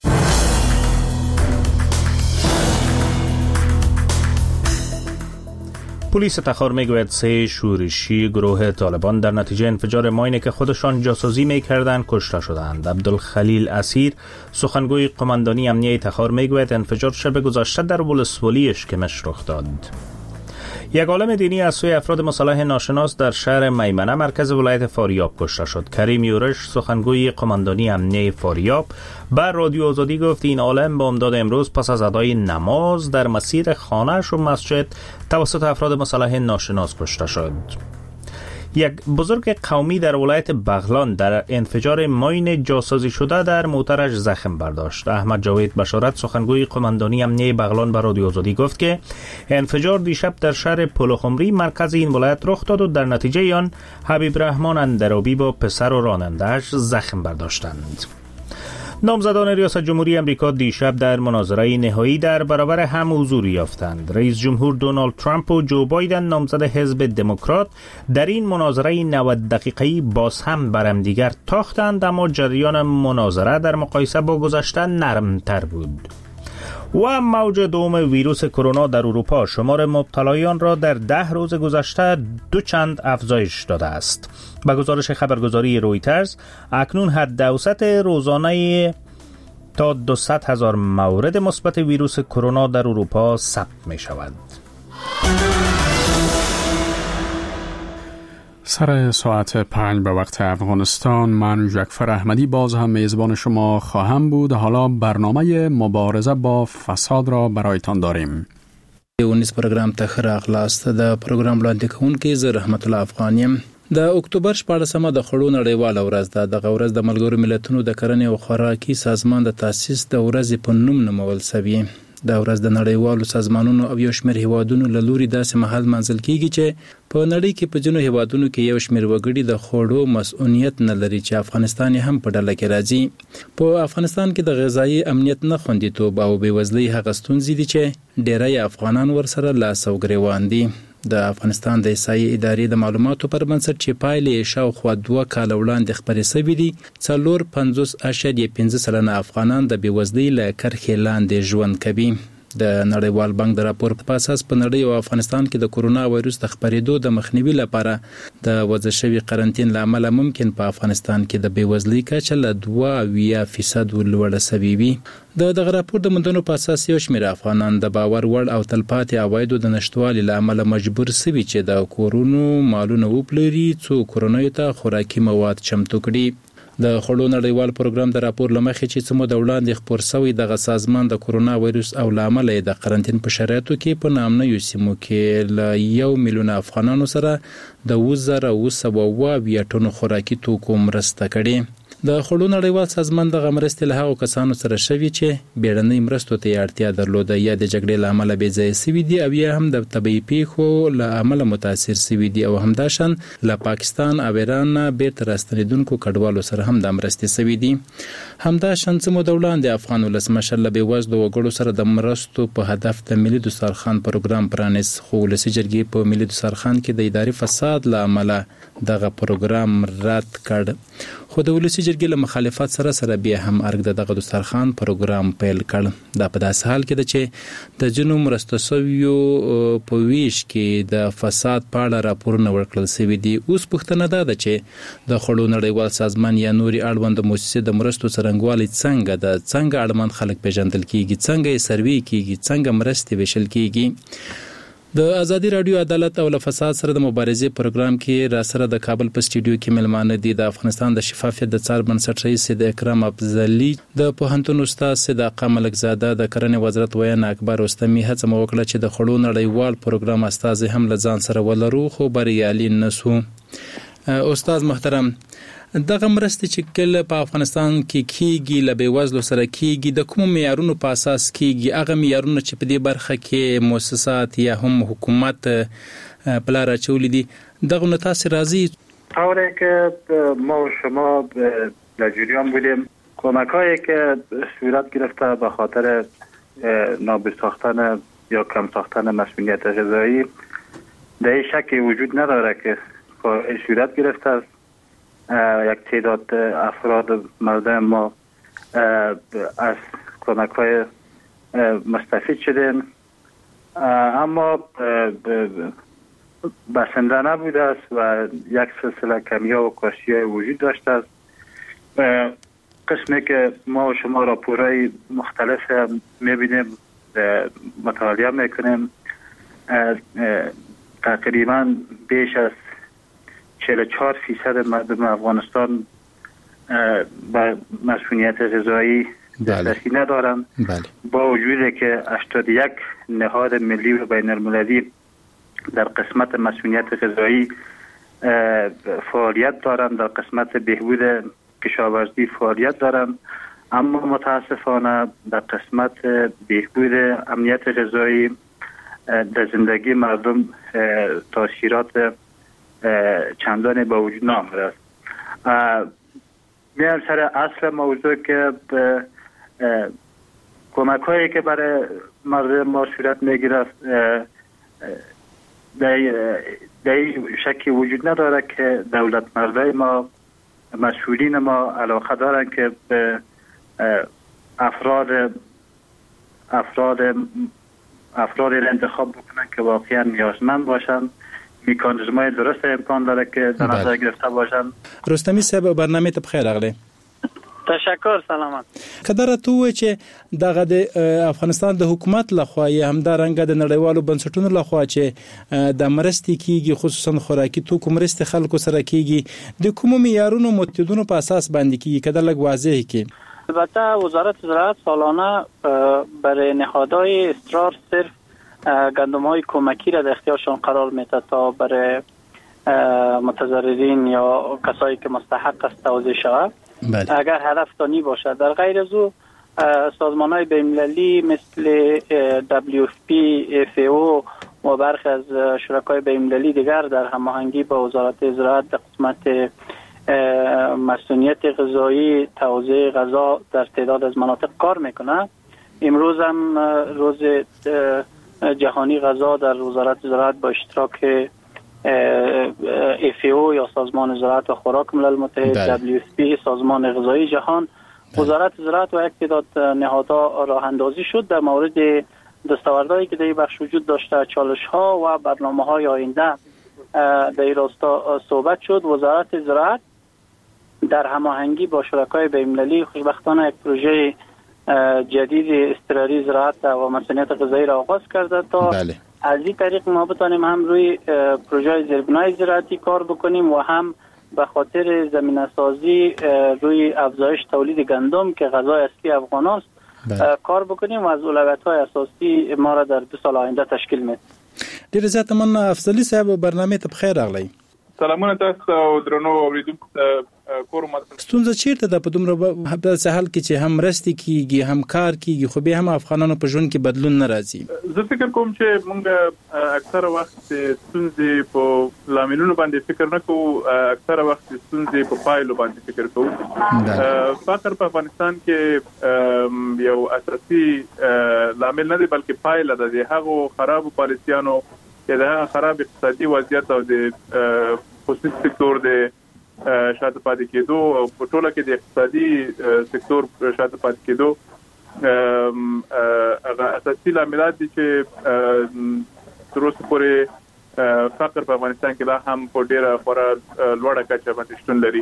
پلیس تخار میگوید سه شورشی گروه طالبان در نتیجه انفجار ماینی که خودشان جاسوزی میکردند کشته شدند. عبدالخلیل اسیر سخنگوی قماندانی امنیه تخار میگوید انفجار شب گذشته در ولسوالی اشکمش رخ داد. یک عالم دینی از سوی افراد مسلح ناشناس در شهر میمنه مرکز ولایت فاریاب کشته شد. کریم یورش سخنگوی قماندانی امنیه فاریاب بر رادیو آزادی گفت این عالم با امداد امروز پس از ادای نماز در مسیر خانه‌اش و مسجد توسط افراد مسلح ناشناس کشته شد. یک بزرگ قومی در ولایت بغلان در انفجار ماین جاسازی شده در موترش زخم برداشت. احمد جاوید بشارت سخنگوی قماندانی امنیه بغلان به رادیو آزادی گفت که انفجار دیشب در شهر پلخمری مرکز این ولایت رخ داد و در نتیجه آن حبیب رحمان اندرابی با پسر و راننده‌اش زخم برداشتند. نامزدان ریاست جمهوری امریکا دیشب در مناظره نهایی در برابر هم حضور یافتند. رئیس جمهور دونالد ترامپ و جو بایدن نامزد حزب دموکرات در این مناظره نود دقیقه‌ای باز هم بر هم دیگر تاختند، اما جریان مناظره در مقایسه با گذشته نرمتر بود. و موج دوم ویروس کرونا در اروپا شمار مبتلایان را در ده روز گذشته دو چند افزایش داده است. به گزارش خبرگزاری رویترز اکنون حد اوسط روزانه تا دویست هزار مورد مثبت ویروس کرونا در اروپا ثبت می شود. سر ساعت پنج به وقت افغانستان، من جعفر احمدی باز هم میزبان شما خواهم بود. حالا برنامه مبارزه با فساد را برایتان داریم. اونیس پروگرام ته راغلاست. د پروگرام وړاندې کوونکی زه رحمت الله افغانیم. د اکتوبر شپاړلسمه د خړو نړیواله ورځ ده. دغه ورځ د ملګرو ملتونو د کرنې او خوراکي سازمان د تاسیس د ورځې په نوم نومول شوی. دا ورځ د نړیوالو سازمانونو او یو شمېر هیوادونو له لوري داسې مهال منځل کیږي چې په نړۍ کې په ځینو هیوادونو کې یو شمېر وګړي د خوړو مسؤلیت نه لري چې افغانستان هم په ډله کې راځي. په افغانستان کې د غذایي امنیت نه خوندیتوب او بېوزلۍ هغه ستونزې دي چې ډېری افغانان ورسره لاس او ګریوان دي. د افغانستان د احصایې ادارې د معلوماتو پر بنسټ چې پایلې شاوخوا دوه کاله وړاندې خپرې شوې دي، څلور پنځوس اعشاریه پنځه سلنه افغانان د بېوزلۍ له کرښې لاندې ژوند کوي. د نړیوال بانک د راپور په اساس په نړۍ او افغانستان کې د کورونا وایروس د خپرېدو د مخنیوي لپاره د وضع شوي قرنطین له امله ممکن په افغانستان کې د بېوزلۍ کچه له دوه اویا فیصد لوړه شوې وي. د دغه راپور د موندنو په اساس یو شمېر افغانان د باور وړ او تلپاتې عوایدو د نشتوالي له امله مجبور شوي چې د کورونو مالونه وپلوري څو کورنیو ته خوراکي مواد چمتو کړي. د خړو نړیوال پروګرام د راپور لمخې چې څومره د وړاندې خپور شوی دغه سازمان د کورونا وایروس او له امله د قرنطین په شرایطو کې په نامنیو سیمو کې له یو میلیون افغانانو سره د اووه زره اوه سوه اووه اویا ټنو خوراکي توکو مرسته کړې. د خړو نړیوال سازمان دغه مرستې له هغو کسانو سره شوي چې بیړنۍ مرستو ته اړتیا درلوده یا د جګړې له امله بې ځایه شوي دي او یا هم د طبیعي پیښو له امله متاثر شوي دي او همداشان له پاکستان او ایران نه بیرته راستنېدونکو کډوالو سره هم د مرستې شوي دي. همداشان څه موده وړاندې افغان ولسمشر له بېوزلو وګړو سره د مرستو په هدف د ملي دسترخوان پروګرام پرانیست، خو ولسي جرګې په ملي دسترخوان کې د اداري فساد له امله دغه پروګرام رد کړ. خو د ولسی جرګې له مخالفت سره سره بیا هم ارګ د دغه دسترخوان پروګرام پیل کړ. دا په داسې حال کې ده چې د جنو مرستسویو په ویش کې د فساد په اړه راپورونه ورکړل شوي دي. اوس پوښتنه ده ده چې د خړو نړیوال سازمان یا نوري اړوند مؤسسې د مرستو څرنګوالي څنګه د څنګه اړمن خلک پیژندل کیږي، څنګه یې سروي کیږي، څنګه مرستې ویشل کیږي. د ازادي رادیو عدالت او فساد سره د مبارزې پروګرام کې را سره د کابل په سټوډیو کې ملمانه دي د افغانستان د شفافیت د څار بنسټ رئیس د اکرام افضلی، د پوهنتون استاد صداقه ملکزاده، د کرنې وزارت ویان اکبر رستمی. هڅه مو وکړه چې د خړو نړیوال پروګرام استاد هم له ځان سره ولرو خو بریالي نسو. استاد محترم، دغه مرستې چې کله په افغانستان کې کیږي له بیوزلو سره کیږي، د کوم معیارونو په اساس کیږي؟ هغه معیارونه چې په دې برخه کې مؤسسات یا هم حکومت په لار اچولي دي، دغه نه تاسو راضی؟ طوری که ما و شما در جریان بودیم، کمک‌هایی که صورت گرفته به خاطر نابود ساختن یا کم ساختن مسئولیت غذایی، در این شکی وجود نداره که صورت گرفته است. یک تعداد افراد مردم ما از کمک‌های مستفید شدن، اما بسنده نبوده است و یک سلسله کمی‌ها و کاستی‌های وجود داشته است. قسمی که ما و شما راپورهای مختلف می‌بینیم، مطالعه می‌کنیم، تقریباً بیش از چهل و چهار فیصد مردم افغانستان به مسئولیت غذایی دسترسی ندارند. با وجودی که هشتاد و یک نهاد ملی و بین المللی در قسمت مسئولیت غذایی فعالیت دارند، در قسمت بهبود کشاورزی فعالیت دارند، اما متاسفانه در قسمت بهبود امنیت غذایی در زندگی مردم تاثیرات چندانی با وجود نآمده است. میام سر اصل موضوع که کمک هایی که برای مردم ما صورت میگیرد، در شکی وجود نداره که دولت مردای ما، مسئولین ما علاقه دارن که به افراد افراد افرادی را انتخاب بکنن که واقعا نیازمند باشن، میکانیزم‌های درست امکان داره که در نظر گرفته باشن. رستمی صاحب، برنامه ته بخیر راغلی. تشکر، سلامت. کدر ته چې دغه د افغانستان د حکومت لخوا یا هم د رنګ د نړیوالو بنسټونو لخوا چې د مرستې کیږي، خصوصا خوراکي توکو مرستې خلکو سره کیږي، د کوم معیارونو متدونو په اساس باندې کیږي؟ کدر لګ واضح کی. البته وزارت زراعت سالانه برای نهادهای اصرار صرف گندم های کمکی را در اختیارشان قرار میده تا برای متضررین یا کسایی که مستحق است توزیع شود. اگر هدف تانی باشد. در غیر از او سازمان های بین‌المللی مثل دبلیو اف پی، اف ای او و برخی از شرکای بین‌المللی دیگر در هماهنگی با وزارت زراعت در قسمت مسئولیت غذایی، توزیع غذا در تعداد از مناطق کار میکنه. امروز هم روز جهانی غذا در وزارت زراعت با اشتراک اف ای او یا سازمان زراعت و خوراک ملل متحد، دبلیو اف پی سازمان غذایی جهان، وزارت زراعت و یک تعداد نهادها راه اندازی شد در مورد دستاوردهایی که در این بخش وجود داشته، چالش ها و برنامه های آینده در این راستا صحبت شد. وزارت زراعت در هماهنگی با شرکای بین‌المللی خوشبختانه یک پروژه جدید اضطراری زراعت و مسئولیت غذایی را آغاز کرده تا بله. از این طریق ما بتانیم هم روی پروژه زیربنای زراعتی کار بکنیم و هم به خاطر زمینه سازی روی افزایش تولید گندم که غذای اصلی افغان است بله. کار بکنیم و از اولویت‌های اساسی ما را در دو سال آینده تشکیل میده. ډیر زیات من افضلی صاحب، برنامه ته بخیر راغلی. سلامونه تاسو او درنو اوریدونکو ته کور مت. ستونزه چیرته ده په دومره په سهال کې چې هم رستي کیږي، هم کار کیږي، خو به هم افغانانو په ژوند کې بدلون ناراضي؟ زه فکر کوم چې موږ اکثره وخت ستونزې په لاملونو باندې فکر نه کوو، اکثره وخت ستونزې په پایلو باندې فکر کوو. فقر په افغانستان کې یو اساسي لامل نه دی بلکې پایله ده د هغو خرابو پالیسیانو که د خراب اقتصادي وضعیت او د خصوصي سکتور د شاته پاتې کېدو او په ټوله کې د اقتصادي سکتور شاته پاتې کېدو هغه اساسي لاملات دي چې تر اوسه پورې فقر په افغانستان کې لا هم په ډیره خورا لوړه کچه باندې شتون لري.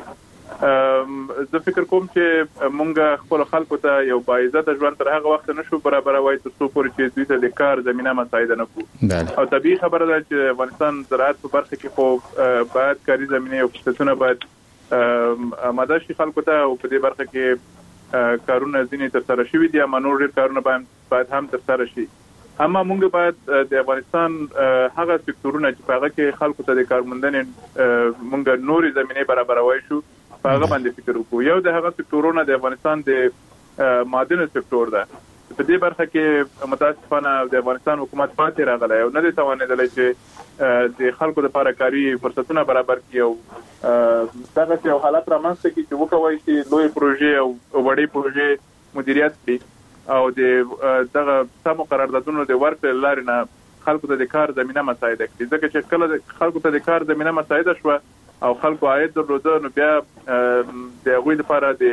زه فکر کوم چې مونږ خپل خلکو ته یو باعزته ژوند تر هغه وخت نشو برابروي تر څو پورې چې دوی ته د کار زمينه مساعده نه کوو. او طبيعي خبره ده چې افغانستان زراعت په برخه کې خو باید کاري زمينه او فرصتونه باید آماده شي خلکو ته، او په دې برخه کې کارونه ځینې تر سره شوي دي، اما نور ډېر کارونه باید هم تر سره شي. اما موږ باید د افغانستان هغه سکتورونه چې په هغه کې خلکو ته د کارموندنې موږ نورې زمینې برابروي شو په هغه باندې فکر وکړو. یو د هغه سکتورونه د افغانستان د معدنو سکتور ده. په دې برخه کې متاسفانه د افغانستان حکومت پاتې راغلی او نه دی توانېدلی چې د خلکو لپاره کاري فرصتونه برابر کړي او دغه یو حالت رامنځته کړي چې وکوي چې لوی پروژې او وړې پروژې مدیریت کړي او د دغه سمو قراردادونو د ورکړې لارې نه خلکو ته د کار زمينه مساعده کړي. ځکه چې کله خلکو ته د کار زمينه مساعده شو او خلکو عاید درلوده نو بیا د هغوی لپاره د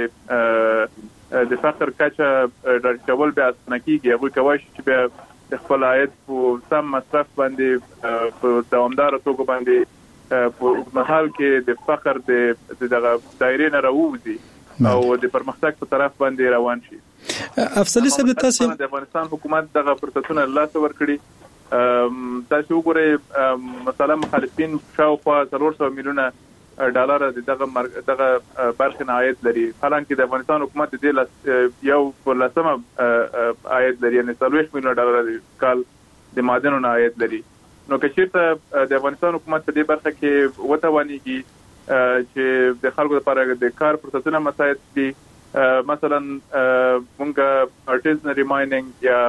د فقر کچه راټول بیا اسنکیږي. هغوی کوي چې بیا د خپل عاید په سم مصرف باندې په دوامدار توګه باندې په محل کې د فقر د دغه دایره نه راوځي او د پرمختګ په طرف باندې روان شي. افضلی صاحب تاسو د افغانستان حکومت دغه فرصتونه لاس ورکړي. تاسو وګورئ مثلا مخالفین شاوخوا څلور سوه میلیونه ډالر دغه دغه برخه عاید لري، حالانکه د افغانستان حکومت د یو لسمه عاید لري، یعنی څلوېښت میلیونه ډالر کال د معدنونو عاید لري. نو که چیرته د افغانستان حکومت په دې برخه کې وتوانیږي چې د خلکو لپاره د کار فرصتونه مساعد کړي، مثلا مونږ ارټیزنری مایننګ یا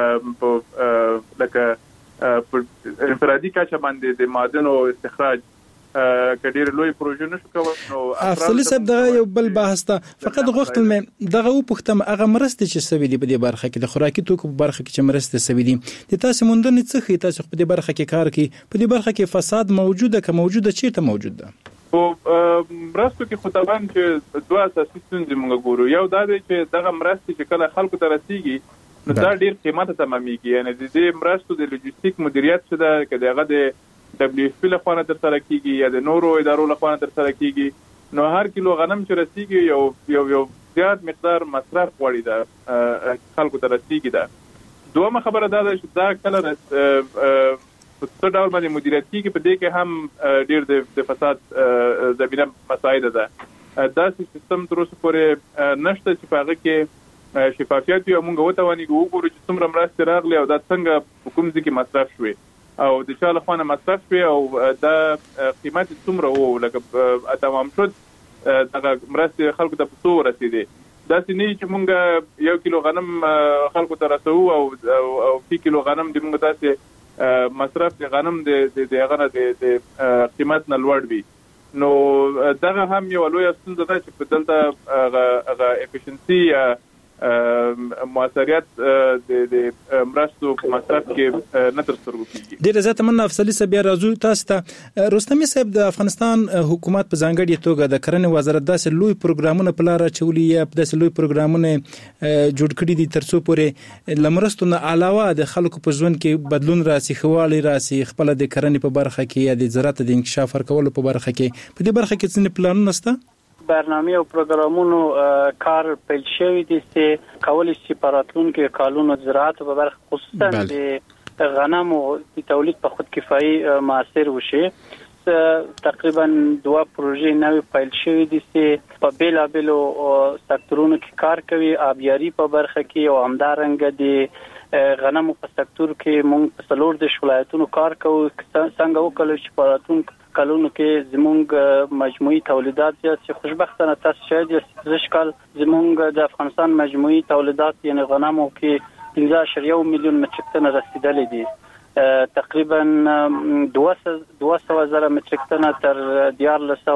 لکه انفرادي کچه باندې د معدنو استخراج کډیر لوی پروژه نشو کولای. نو افضلی صاحب دغه یو بل بحث ته فقط غوښتل مې دغه و پختم هغه مرسته چې سوي دي په دې برخه کې د خوراکي توکو په برخه کې چې مرسته سوي دي د تاسو موندنې څه خې تاسو په دې برخه کې کار کوي، په دې برخه کې فساد موجوده که موجوده چیرته موجود ده؟ او مرستو کې خطابان چې دوه اساسي ستونزې موږ ګورو. یو دا دی چې دغه مرستې چې کله خلکو ته رسیږي نو دا ډیر قیمته تمامېږي، یعنی د دې مرستو د لوجستیک مدیریت څه ده، که دغه د دبليو اف پی له خوا نه تر سره کیږي یا د نورو ادارو له خوا نه تر سره کیږي، نو هر کیلو غنم چې رسیږي یو یو یو زیات مقدار مصرف غواړي ده خلکو ته رسیږي. ده دومره خبره ده چې دا کله په څه ډول باندې مدیریت کیږي، په دې کې هم ډیر د فساد زمينه مساعده ده. دا سیستم تر اوسه پورې نشته چې په هغه کې شفافیت وي. موږ وتوانیږو وګورو چې څومره مرستې راغلي او دا څنګه په کوم ځای کې مصرف شوي او د چا له خوا نه مصرف شوي او دا قیمت څومره و، لکه تمام شد دغه مرستې خلکو ته په څو ورسېدې. داسې نه چې موږ یو کیلو غنم خلکو ته رسوو او او فی کیلو غنم د موږ داسې مصرف د غنم د هغه نه د قیمت نه لوړ وي. نو دغه هم یو لویه ستونزه ده چې په دلته هغه افیشنسي یا موثریت د مرستو په مصرف کې نه تر سترګو کیږي. ډیره زیاته مننه افضلی صاحب. بیا راځو تاسو ته. رستمي صاحب د افغانستان حکومت په ځانګړي توګه د کرنې وزارت داسې لوی پروګرامونه په لار اچولي یا داسې لوی پروګرامونه جوړ کړي دي تر څو پورې لمرستو نه علاوه د خلکو په ژوند کې بدلون راسي، خوالي راسي، خپل د کرنې په برخه کې یا د زراعت د انکشاف ورکولو په برخه کې په دې برخه کې څه پلانونه شته؟ برنامه او پروګرامونو کار پیل شوی دي چې کولای شي په راتلونکو کالونو زراعت په برخه خصوصا د غنم او د تولید په خود کفایي موثر وشي. تقریبا دوه پروژې نوې پیل شوی دي چې په بیلا بیلو سکتورونو کې کار کوي. آبیاري په برخه کې او همدارنګ د غنمو په سکتور کې موږ په څلور د ولایتونو کار کوو. څنګه وکړو چې په راتلونکو کلونو کې زموږ مجموعي تولیدات چې خوشبختانه تاسو شاید زش کال زموږ د افغانستان مجموعي تولیدات یعنی غنمو کې پنځه اعشاریه یو میلیون متریک طن رسیدلې دي. تقریبا دوه سوه زره متریک طن تر دیارلس سوه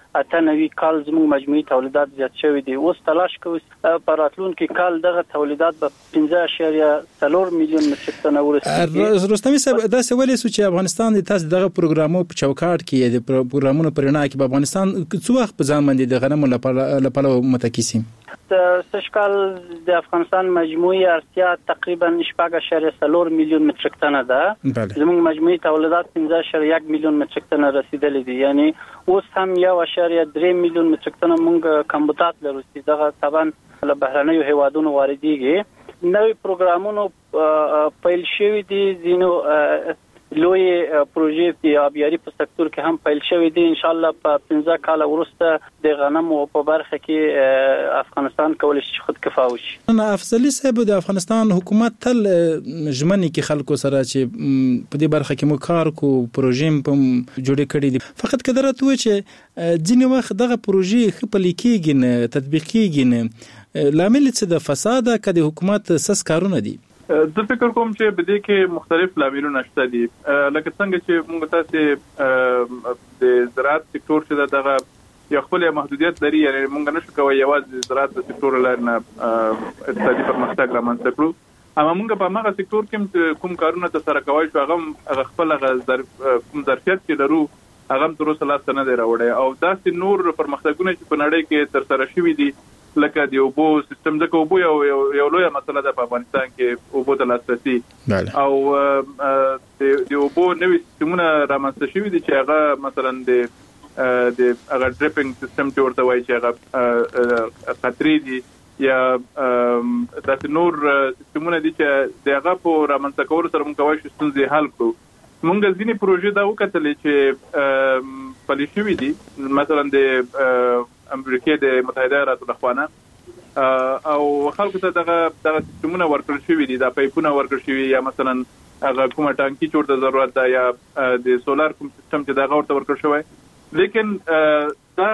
اته نوي کال زموږ مجموعي تولیدات زیات شوي دي. اوس تلاش کوو په راتلونکي کال دغه تولیدات به پنځه اعشاریه څلور میلیون متریک ټن ورسیږي. رستمي صاحب دا څه ولې سو چې افغانستان د تاسو دغه پروګرامو په چوکاټ کې د پروګرامونو پرېنا کې په افغانستان څو وخت په ځان باندې د غنمو لپاره متکیسي سشکال د افغانستان مجموعي اړتیا تقریبا شپږ اعشاریه څلور میلیون متریک ټن ده. زموږ مجموعي تولیدات پنځه اعشاریه یک میلیون متریک ټن رسیدلې دي. یعنی اوس هم یو اعشاریه درې میلیون متریک ټن موږ کمبوتات لرو چې دغه طبعا له بهرنیو هیوادونو واردېږي. نوې پروګرامونو پیل شوي دي، ځینو لوی پروژې د آبیاري په سکتور کې هم پیل شوي دي. ان شاء الله په پنځه کال وروسته د غنمو په برخه کې افغانستان کولی شي خودکفا وشي. افضلي صاحب د افغانستان حکومت تل ژمنې کې خلکو سره چې په دې برخه کې مو کار کو پروژې په جوړې کړې دي، فقط کدرته و چې ځینې وخت دغه پروژې خپل کېږي نه تطبیق کېږي نه، لامل څه د فساد که د حکومت سس کارونه دي؟ زه فکر کوم چې په دې کې مختلف لاملونه شته دي. لکه څنګه چې موږ تاسو د زراعت سکتور چې دغه یو خپل محدودیت لري، یعنی موږ نشو کولی یوازې زراعت سکتور لرنه اقتصادي پرمختګ رامنځته کړو، اما موږ په هغه سکتور کې کوم کارونه ترسره کوي شو هغه خپل هغه کوم ظرفیت چې لرو هغه تر اوسه لاس نه دی راوړی. او داسې نور پرمختګونه چې په نړۍ کې ترسره شوي دي لکه د اوبو سیستم، ځکه اوبو یو یو لویه مسله ده په افغانستان کې، اوبو ته لاسرسي او د اوبو نوي سیستمونه رامنځته شوي دي چې هغه مثلا د د هغه ډریپینګ سیستم چې ورته وایي چې هغه قطري دي یا داسې نور سیستمونه دي چې د هغه په رامنځته کولو سره موږ کولی شو ستونزې حل کړو. موږ ځینې پروژې دا وکتلې چې پلي شوي دي، مثلا د امریکا د متحده ایالاتو لخوا او خلکو ته دغه دغه سیستمونه ورکړل شوي دي، دا پایپونه ورکړل شوي، یا مثلا هغه کومه ټانکي چې ورته ضرورت ده یا د سولار کوم سیستم چې دغه ورته ورکړل شوی. لیکن دا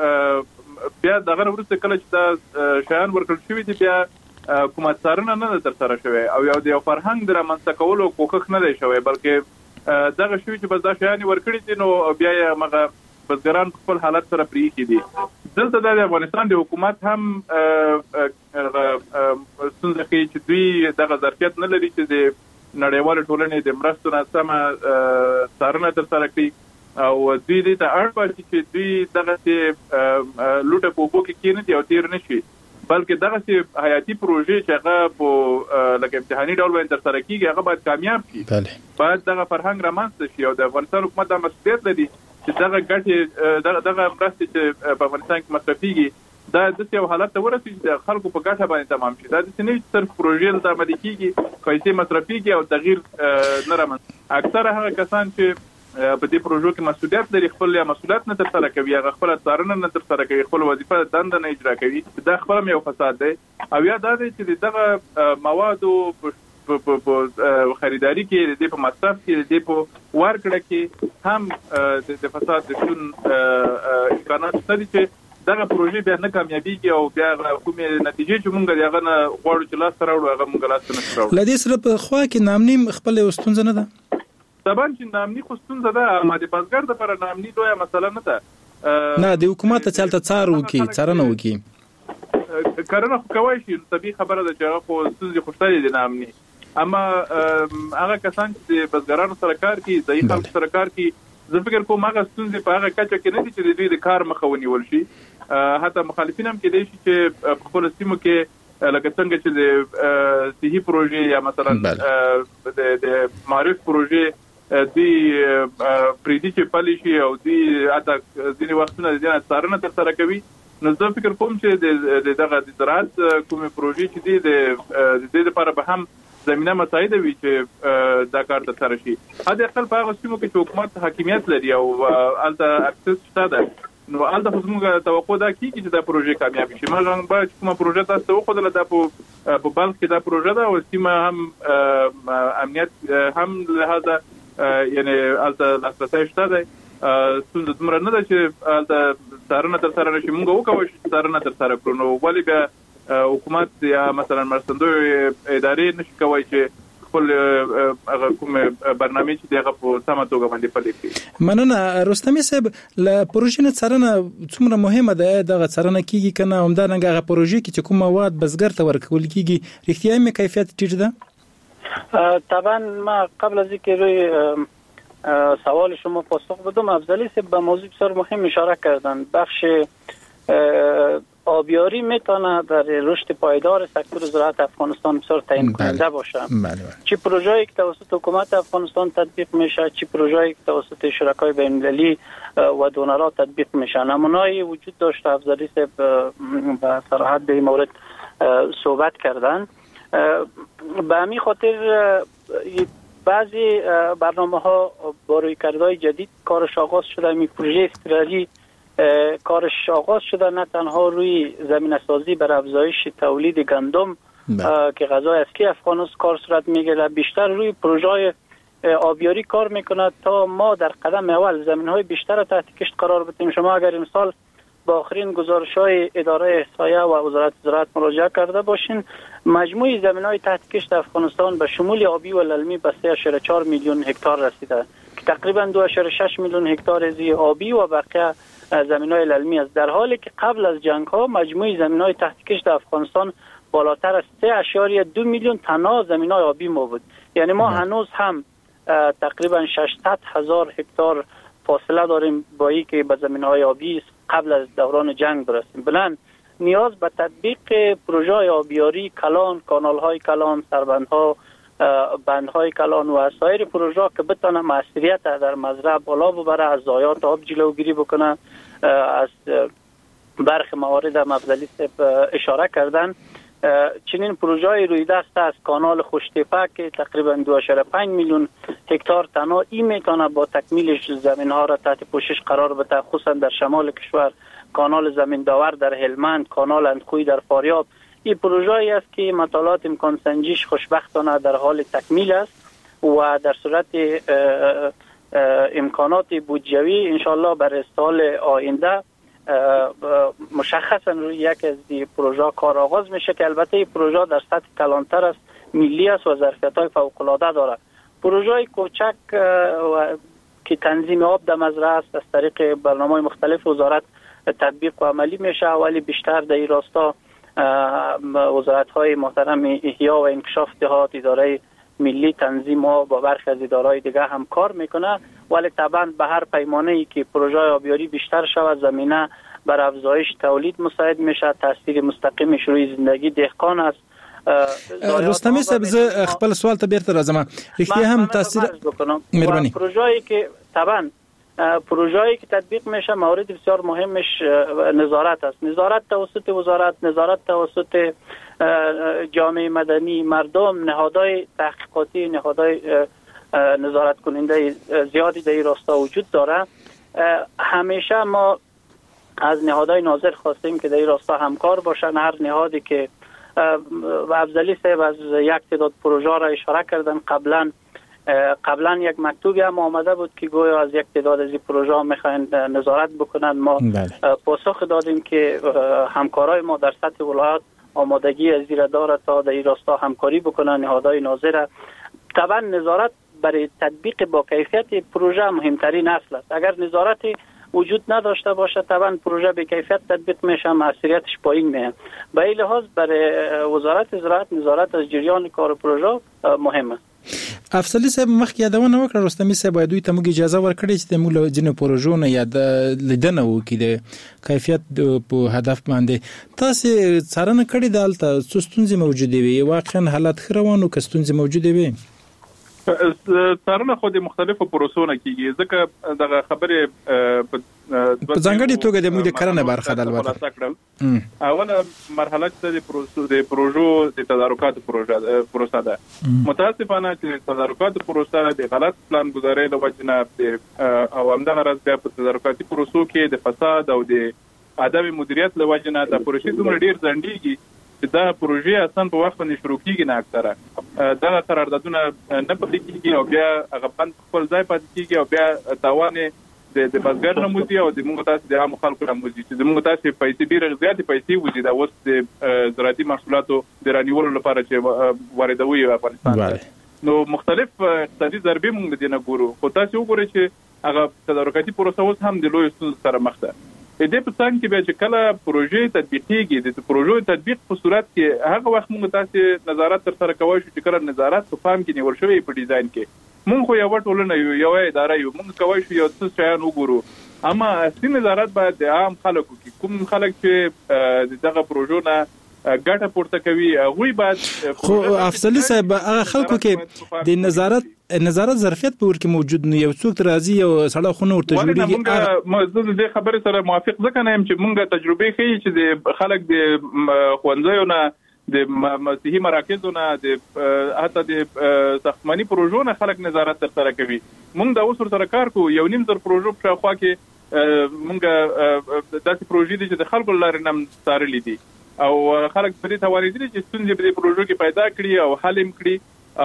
بیا دغه وروسته کله چې دا شیان ورکړل شوي دي بیا کومه څارنه نه ده ترسره شوې او یو د یو فرهنګ د رامنځته کولو کوښښ نه دی شوی، بلکې دغه شوي چې بس دا شیان ورکړي دي نو بیا یې هغه بزګران خپل حالت سره پریږدي دي. دلته د افغانستان د حکومت هم ستونزه کوي چې دوی دغه ظرفیت نه لري چې د نړیوال ټولنې د مرستو نه سمه څارنه ترسره کړي او دوی دې ته اړ پاتې چې دوی دغه لوټه په اوبو کې کېنه او تیر نشي، بلکې دغه سي حیاتي پروژې چې هغه په لکه امتحاني ډول باندې ترسره کیږي هغه باید کامیاب شي. باید دغه فرهنګ رامنځته شي او د افغانستان حکومت د مسؤلیت لري چې دغه ګټې دغه دغه مرستې چې په افغانستان کې مصرفيږي دا د یو حالت ته ورسېږي چې خلکو په ګټه باندې تمام شي. دا د نه صرف پروژې ته مدي کیږي، پیسې مصرفيږي او تغییر نه رامنځته. اکثره هغه کسان چې په دې پروژو کې مسؤلیت لري خپل یا مسؤلیت نه ترسره کوي، هغه خپل څارنه نه ترسره کوي، خپل وظیفه دنده نه اجرا کوي، دا خپل یو فساد دی. او یا دا دی چې دغه موادو په خریداري کې د په مصرف کې د په ورکړه کې هم د فساد د شون امکانات شته چې دغه پروژې بیا نه کامیابیږي او بیا کومې نتیجې چې موږ دغه نه غواړو چې لاس راوړو هغه موږ لاس نه راوړو. لدې سره په خوا کې نامنیم خپل ستونزه نه ده؟ طبعا چې نامني خو ستونزه ده، اما د بزګر لپاره نامني لویه مسله نه ده. نه د حکومت ته چلته څار وکي څارنه وکي کارونه خو کوي شي طبيعي خبره ده چې هغه خو ستونزې خوشاله دي نامني، اما هغه کسان چې بزګرانو سره کار کوي ځای خلک سره کار کوي زه فکر کوم هغه ستونزې په هغه کچه کې نه دي چې د دوی د کار مخه ونیول شي. حتی مخالفین هم کېدای شي چې په خپل سیمو کې لکه څنګه چې د صحي پروژې یا مثلا د معرف پروژې دوی پریدي چې پلي شي او دوی حتی ځینې وختونه د دې څارنه ترسره کوي. نو زه فکر کوم چې د دغه د زراعت کومې پروژې چې دي د دې لپاره به هم زمينه مساعده وي چې دا کار ترسره شي. هدا خپل په هغه سیمو کې چې حکومت حاکمیت لري او الته اکسس شته ده، نو الته خو موږ توقع دا کیږي چې دا پروژه کامیاب شي. موږ باید کومه پروژه تاسو وخدله دا په په بلخ کې دا پروژه ده او سیمه هم امنیت هم لهدا یعنی الته لاسرسي شته ده. څنګه دومره نه ده چې الته څارنه ترسره نشي، موږ وکوي چې څارنه ترسره کړو. نو ولې به حکومت یا مثلا مرستندوی ادارې نشي کوي چې خپل هغه کوم برنامه چې دغه په سمه توګه باندې پلي کړي. مننه رستمي صاحب. ل پروژې نه څارنه څومره مهمه ده؟ دغه څارنه کیږي کنه همدارنګه هغه پروژې کې چې کوم مواد بزګر ته ورکول کیږي رښتیا هم کیفیت ټیټ ده؟ طبعا ما قبل از اینکه روی سوال شما پاسخ بدم افضلی صاحب به موضوع بسیار مهم اشاره کردن. بخش آبیاری میتونه در رشد پایدار سکتور زراعت افغانستان بسیار تعیین کننده باشه. چی پروژه‌ای که توسط حکومت افغانستان تطبیق میشه، چی پروژه‌ای که توسط شرکای بین‌المللی و دونرها تطبیق میشه. نمونه‌ای وجود داشت. افضلی صاحب به صراحت به این مورد صحبت کردن. به همین خاطر بعضی برنامه‌ها با رویکردهای جدید کارش آغاز شده. می پروژه استراری کارش آغاز شده نه تنها روی زمینه سازی بر افزایش تولید گندم که غذای اصلی افغانستان کار صورت میگیره، بیشتر روی پروژه آبیاری کار میکنه تا ما در قدم اول زمینهای بیشتر تحت کشت قرار بدیم. شما اگر امسال با آخرین گزارش‌های اداره احصایه و وزارت زراعت مراجعه کرده باشین، مجموع زمینهای تحت کشت افغانستان به شمول آبی و للمی به سه ممیز چهار میلیون هکتار رسیده که تقریبا دو ممیز شش میلیون هکتار از آبی و بقیه زمینای للمی است، در حالی که قبل از جنگ ها مجموع زمینای تحت کشت افغانستان بالاتر از سه ممیز دو میلیون تنها زمینای آبی ما بود. یعنی ما هنوز هم تقریبا ششصد هزار هکتار فاصله داریم با اینکه به زمینهای آبی قبل از دوران جنگ برسیم. بلند نیاز به تطبیق پروژه آبیاری، کلان، کانال‌های کلان، سربندها، بندهای کلان و سایر پروژه که بتونه مؤثریت در مزرعه بالا ببره، از ضایعات آب جلوگیری بکنه. از برخی موارد هم افضلی صاحب اشاره کردن. چنین پروژه روی دست از کانال خوشتیپه که تقریبا دو ممیز پنج میلیون هکتار تنها این میتونه با تکمیلش زمین ها را تحت پوشش قرار بده، خصوصا در شمال کشور. کانال زمین داور در هلمند، کانال اندخوی در فاریاب. این پروژه ای است که مطالعات امکان سنجیش خوشبختانه در حال تکمیل است و در صورت امکانات بودجوی انشالله برای سال آینده مشخصا روی یک از این پروژه کار آغاز میشه که البته این پروژه در سطح کلانتر است، ملی است و ظرفیت‌های فوق‌العاده داره. پروژه کوچک و که تنظیم آب در مزرعه است از طریق برنامه‌های مختلف وزارت تطبیق و عملی میشه، ولی بیشتر در این راستا وزارت‌های محترم احیا و انکشاف دهات، اداره ملی تنظیم ها با برخی از ادارهای دیگه هم کار میکنه. ولی طبعا به هر پیمانه‌ای که پروژه آبیاری بیشتر شود، زمینه بر افزایش تولید مساعد میشه، تاثیر مستقیمش روی زندگی دهقان است. رستمی صاحب ز خپل سوال ته بیرته راځم. رښتیا هم تاثیر مهرباني پروژه‌ای که طبعا پروژه‌ای که تطبیق میشه موارد بسیار مهمش نظارت است. نظارت توسط وزارت، نظارت توسط جامعه مدنی، مردم، نهادهای تحقیقاتی، نهادهای نظارت کننده زیادی در این راستا وجود داره. همیشه ما از نهادهای ناظر خواستیم که در این راستا همکار باشن. هر نهادی که افضلی صاحب از یک تعداد پروژه را اشاره کردن، قبلا قبلا یک مکتوبی هم آمده بود که گویا از یک تعداد از این پروژه ها میخواین نظارت بکنن. ما پاسخ دادیم که همکارای ما در سطح ولایت آمادگی از این داره تا در این راستا همکاری بکنن نهادهای ناظر. طبعا نظارت برای تطبیق با کیفیت پروژه مهمترین اصل است. اگر نظارتی وجود نداشته باشه طبعا پروژه به کیفیت تطبیق میشه، مسئولیتش پایین میاد. به این لحاظ برای وزارت زراعت نظارت از جریان کار پروژه مهمه. افضلی صاحب مخکې یادونه وکړه رستمی صاحب باید دوی ته موږ اجازه ورکړي چې موږ له ځینو پروژو نه یاد لیدنه وکړي د کیفیت په هدف باندې. تاسو څارنه کړې ده هلته څه ستونزې موجودې وي؟ واقعا حالات ښه روان و که ستونزې موجودې وي؟ څارنه خو د مختلفو پروسو نه کیږي، ځکه دغه خبرې په ځانګړې توګه د موږ د کرنې برخه ده. البته اوله مرحله چې د پروسو د پروژو د تدارکاتو پروسه ده. متاسفانه چې تدارکاتو پروسه د غلط پلان گذارۍ له وجې نه او همدغه راز بیا په تدارکاتي پروسو کې د فساد او د عدم مدیریت له وجې نه د پروسې دومره ډیر ځنډېږي چې دا پروژې اصلا په وخت باندې شروع کیږي نه اکثره دا قراردادونه نه پلي کیږي او بیا هغه بند خپل ځای پاتې کیږي او بیا تاوان د د بازګر نموزي او د موږ تاسو د عام خلکو نموزي چې د موږ تاسو پیسې ډیره زیاتې پیسې وځي دا اوس د زراعتي محصولاتو د رانیولو لپاره چې واردوي افغانستان ته نو مختلف اقتصادي ضربې موږ دې نه ګورو. خو تاسو وګورئ چې هغه تدارکاتي پروسه اوس هم د لوی ستونزو سره مخ ده. دې په څنګ کې بیا چې کله پروژې تطبیقېږي د پروژو تطبیق په صورت کې هغه وخت موږ تاسو نظارت تر سره کوو چې کله نظارت په فهم کې نیول شوی په ډیزاین کې موږ خو یو ټولنه یو یو اداره یو موږ کوي چې یو څه شیان وګورو. اما اصلي نظارت باید د عام خلکو کې کوم خلک چې دغه پروژو نه ګټه پورته کوي هغوی باید. خو افضلي صاحب هغه خلکو کې د نظارت نظارت ظرفیت په ورکه موجود نه یو څوک راځي یو سړی خونه ورته جوړیږي. موږ د خبرې سره موافق ځکه نه یم چې موږ تجربه کوي چې د خلک د خوندزیو نه د مسیحي مراکزو نه د حتی د ساختماني پروژو نه خلک نظارت تر سره کوي. موږ د اوس سره کار کوو یو نیم زر پروژو په خوا کې موږ داسې پروژې دي چې د خلکو لارې نم څارلې دي او خلک په دې توانیدل چې ستونزې په دې پروژو کې پیدا کړي او حل یې کړي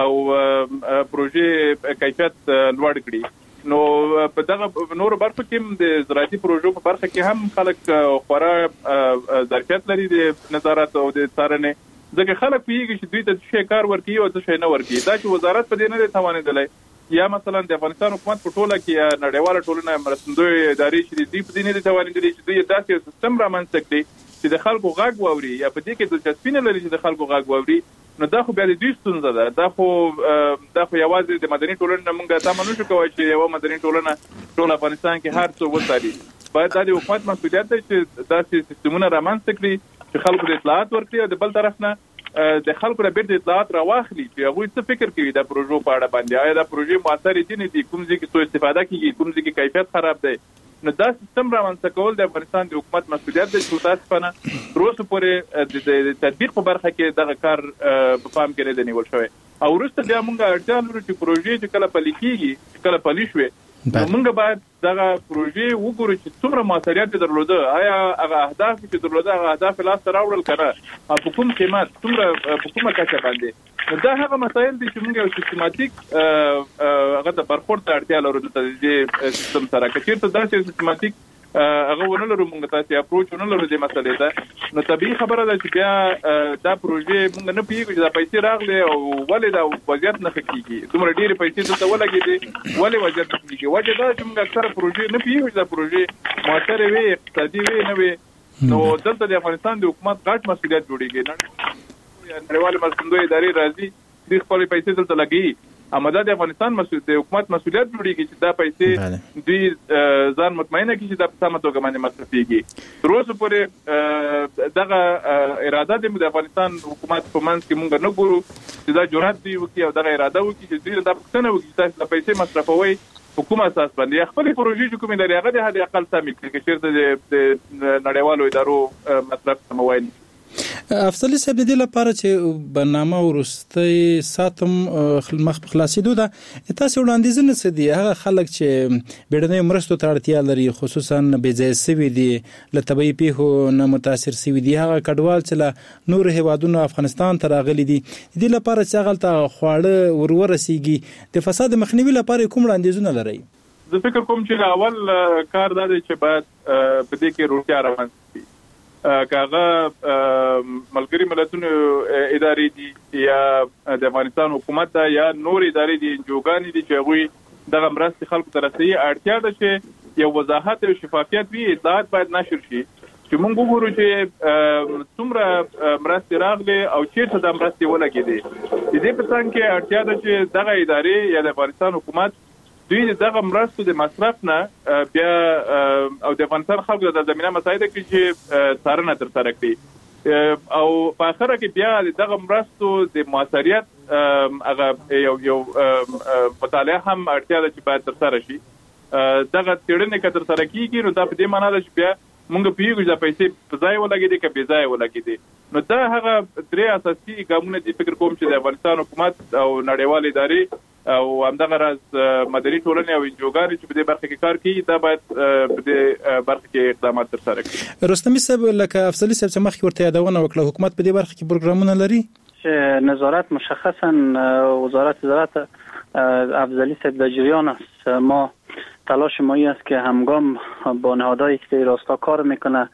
او پروژې کیفیت لوړ کړي. نو په دغه نور برخو کې د زراعتي پروژو په برخه کې هم خلک خورا ظرفیت لري د نظارت او د څارنې ځکه خلک پیږي چې دوی ته څه کار ورکړي او څه نه ورکړي. دا چې وزارت په دې نه توانیدلی یا مثلا د افغانستان حکومت په ټوله کې نړیواله ټولنه مرستندوی ادارې چې دوی په دې نه توانیدلی چې دوی داسې سیستم رامنځته کړي چې د خلکو غږ واوري یا په دې کې دلچسپي نه لري چې د خلکو غږ واوري. نو دا خو بیا د دوی ستونزه ده. دا خو دا خو یوازې د مدني ټولنې نه موږ تاسو نشو کولی چې یو مدني ټولنه ټول افغانستان کې هر څه وڅاري. باید د حکومت مسؤلیت دی چې داسې سیستمونه رامنځته کړي چې خلکو ته اطلاعات ورکړي او د بل طرف نه د خلکو را بیرته اطلاعات راواخلي چې هغوی څه فکر کوي د پروژو په اړه باندې. آیا دا پروژې مؤثرې دي نه دي، کوم ځای کې سوء استفاده کیږي، کوم ځای کې کیفیت خراب دی. نو دا سیستم رامنځته کول د افغانستان د حکومت مسؤلیت دی چې متاسفانه تر اوسه پورې د تطبیق په برخه کې دغه کار په پام کې نه دی نیول شوی. او وروسته بیا موږ اړتیا لرو چې پروژې چې کله پلي کېږي چې کله پلي شوې موږ باید دغه پروژې وګورو چې څومره مؤثریت درلوده، آیا هغه اهداف چې درلوده هغه اهداف لاسته راوړل کنه او په کوم قیمت څومره په کومه کچه باندې. دا هغه مسایل دي چې موږ یو سیستماتیک هغه د برخورد ته اړتیا لرو د دې سیستم سره. که چېرته داسې سیستماتیک هغه ونه لرو موږ تاسې اپروچ ونه لرو دې مسلې ته، نو طبیعي خبره ده چې بیا دا پروژې موږ نه پوهېږو چې دا پیسې راغلې او ولې دا وضعیت نه ښه کېږي. دومره ډېرې پیسې دلته ولګېدې ولې وضعیت نه کېږي؟ وجه دا چې موږ اکثره پروژې نه پوهېږو چې دا پروژې مؤثرې وي، اقتصادي وي نه وي. نو دلته د افغانستان د حکومت غټ مسؤلیت جوړېږي. نړیوالې مرستندویه ادارې راځي دوی خپلې پیسې دلته لګوي، اما دا د افغانستان مسؤلیت د حکومت مسؤلیت جوړیږي چې دا پیسې دوی ځان مطمئنه کړي چې دا په سمه توګه باندې مصرفېږي. تر اوسه پورې دغه اراده د افغانستان حکومت په منځ کې موږ نه ګورو چې دا جرأت دوی وکړي او دغه اراده وکړي چې دوی دا پوښتنه وکړي چې تاسو دا پیسې مصرفوئ په کوم اساس باندې. خپلې پروژې چې کومې لري هغه د حد اقل سمې کړي که چېرته د نړیوالو ادارو مصرف سموای نه. افضلي صاحب د دې لپاره چې برنامه وروستۍ ساتم مخ په خلاصېدو ده، تاسو وړاندیزونه څه دي؟ هغه خلک چې بیړنیو مرستو ته اړتیا لري خصوصا بې ځایه سوي دي، له طبیعي پیښو نه متاثر سوي دي، هغه کډوال چې له نورو هیوادونو افغانستان ته راغلي دي، د دې لپاره چې هغلته خواړه ور ورسیږي د فساد مخنیوي لپاره کوم وړاندیزونه لرئ؟ زه فکر کوم چې اول کار دا دی چې باید په دې کې روغتیا رامنځته شي. که هغه ملګري ملتونو ادارې دي یا د افغانستان حکومت ده یا نور ادارې دي، انجوګانې دي چې هغوی دغه مرستې خلکو ته رسوي، اړتیا ده چې یو وضاحت او شفافیت وي، اطلاعات باید نشر شي چې موږ وګورو چې څومره مرستې راغلې او چېرته دا مرستې ولګېدې. د دې په څنګ کې اړتیا ده چې دغه ادارې یا د افغانستان حکومت دوی دغه مرستو د مصرف نه بیا او د افغانستان خلکو د زمینه مساعده کړي چې څارنه ترسره کړي او په اخره کې بیا دغه مرستو د مؤثریت هغه یو یو مطالعه هم اړتیا ده چې باید ترسره شي. دغه څېړنې که ترسره کېږي نو دا په دې معنا ده چې بیا موږ پوهېږو چې دا پیسې په ځای ولګېدې که بې ځایه ولګېدې. نو دا هغه درې اساسي ګامونه دي فکر کوم چې د افغانستان حکومت او نړیوالې ادارې او همدغه راز مدني ټولنې او انجوګانې چې په دې برخه کې کار کوي دا باید په دې برخه کې اقدامات ترسره کړي. رستمي صاحب لکه افضلي صاحب چې مخکې ورته یادونه وکړه، حکومت په دې برخه کې پروګرامونه لري چې نظارت مشخصا وزارت زراعت افضلي صاحب در جریان است. ما تلاش ما است که همگام با نهادهایی که راستا کار میکنه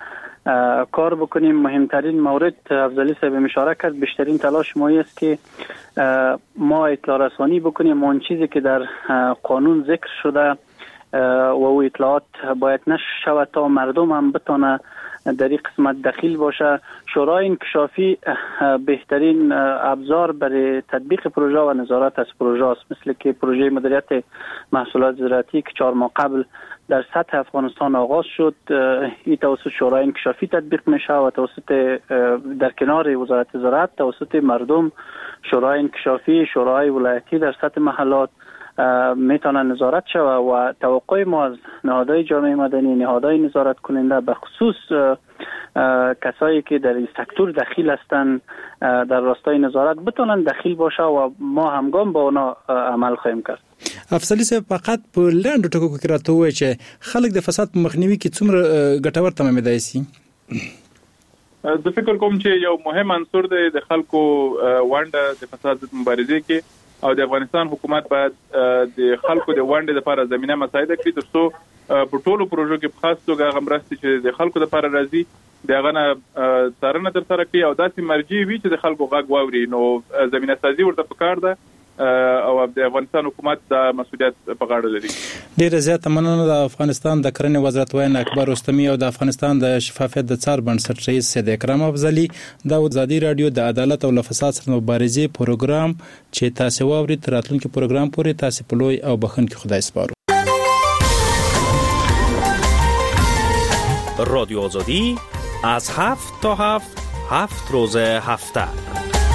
کار بکنیم. مهمترین مورد افضلی صاحب اشاره کرد، بیشترین تلاش ما است که ما اطلاع رسانی بکنیم اون چیزی که در قانون ذکر شده و او اطلاعات باید نشر شود تا مردم هم بتونه در این قسمت دخیل باشه. شورای انکشافی بهترین ابزار برای تطبیق پروژه و نظارت از پروژه است، مثل که پروژه مدیریت محصولات زراعتی که چهار ماه قبل در سطح افغانستان آغاز شد، این توسط شورای انکشافی تطبیق میشه و توسط در کنار وزارت زراعت توسط مردم، شورای انکشافی، شورای ولایتی در سطح محلات میتونه نظارت شود و توقع ما از نهادهای جامعه مدنی، نهادهای نظارت کننده به خصوص کسایی که در این سکتور دخیل هستند در راستای نظارت بتونن دخیل باشه و ما همگام با اونا عمل خواهیم کرد. افضلی صاحب فقط په لاندو ټکو کې راته وایي چې خلک د فساد په مخنیوي کې څومره ګټور تمامېدای شي؟ زه فکر کوم چې یو مهم عنصر دی د خلکو ونډه د فساد ضد مبارزې کې او د افغانستان حکومت باید د خلکو د ونډې لپاره زمينه مساعده کړي ترڅو په ټولو پروژو کې په خاص توګه هغه مرستې چې د خلکو لپاره راځي دغه نه څارنه تر سره کوي او داسې مرجع وي چې د خلکو غږ واوري. نو زمينه سازي ورته پکار ده او د افغانستان حکومت د مسؤلیت په غاړه لري. ډیره زیاته مننه د افغانستان د کرنې وزارت وایي اکبر رستمی او د افغانستان د شفافیت د څار بنسټ رئیس سید اکرم افضلی د ازادي رادیو د عدالت او فساد سره مبارزې پروګرام چې تاسو واوري تر راتلونکي پروګرام پورې تاسو په لوی او بخښنکي خدای سپارو. رادیو آزادی از هفت تا هفت هفت روز هفته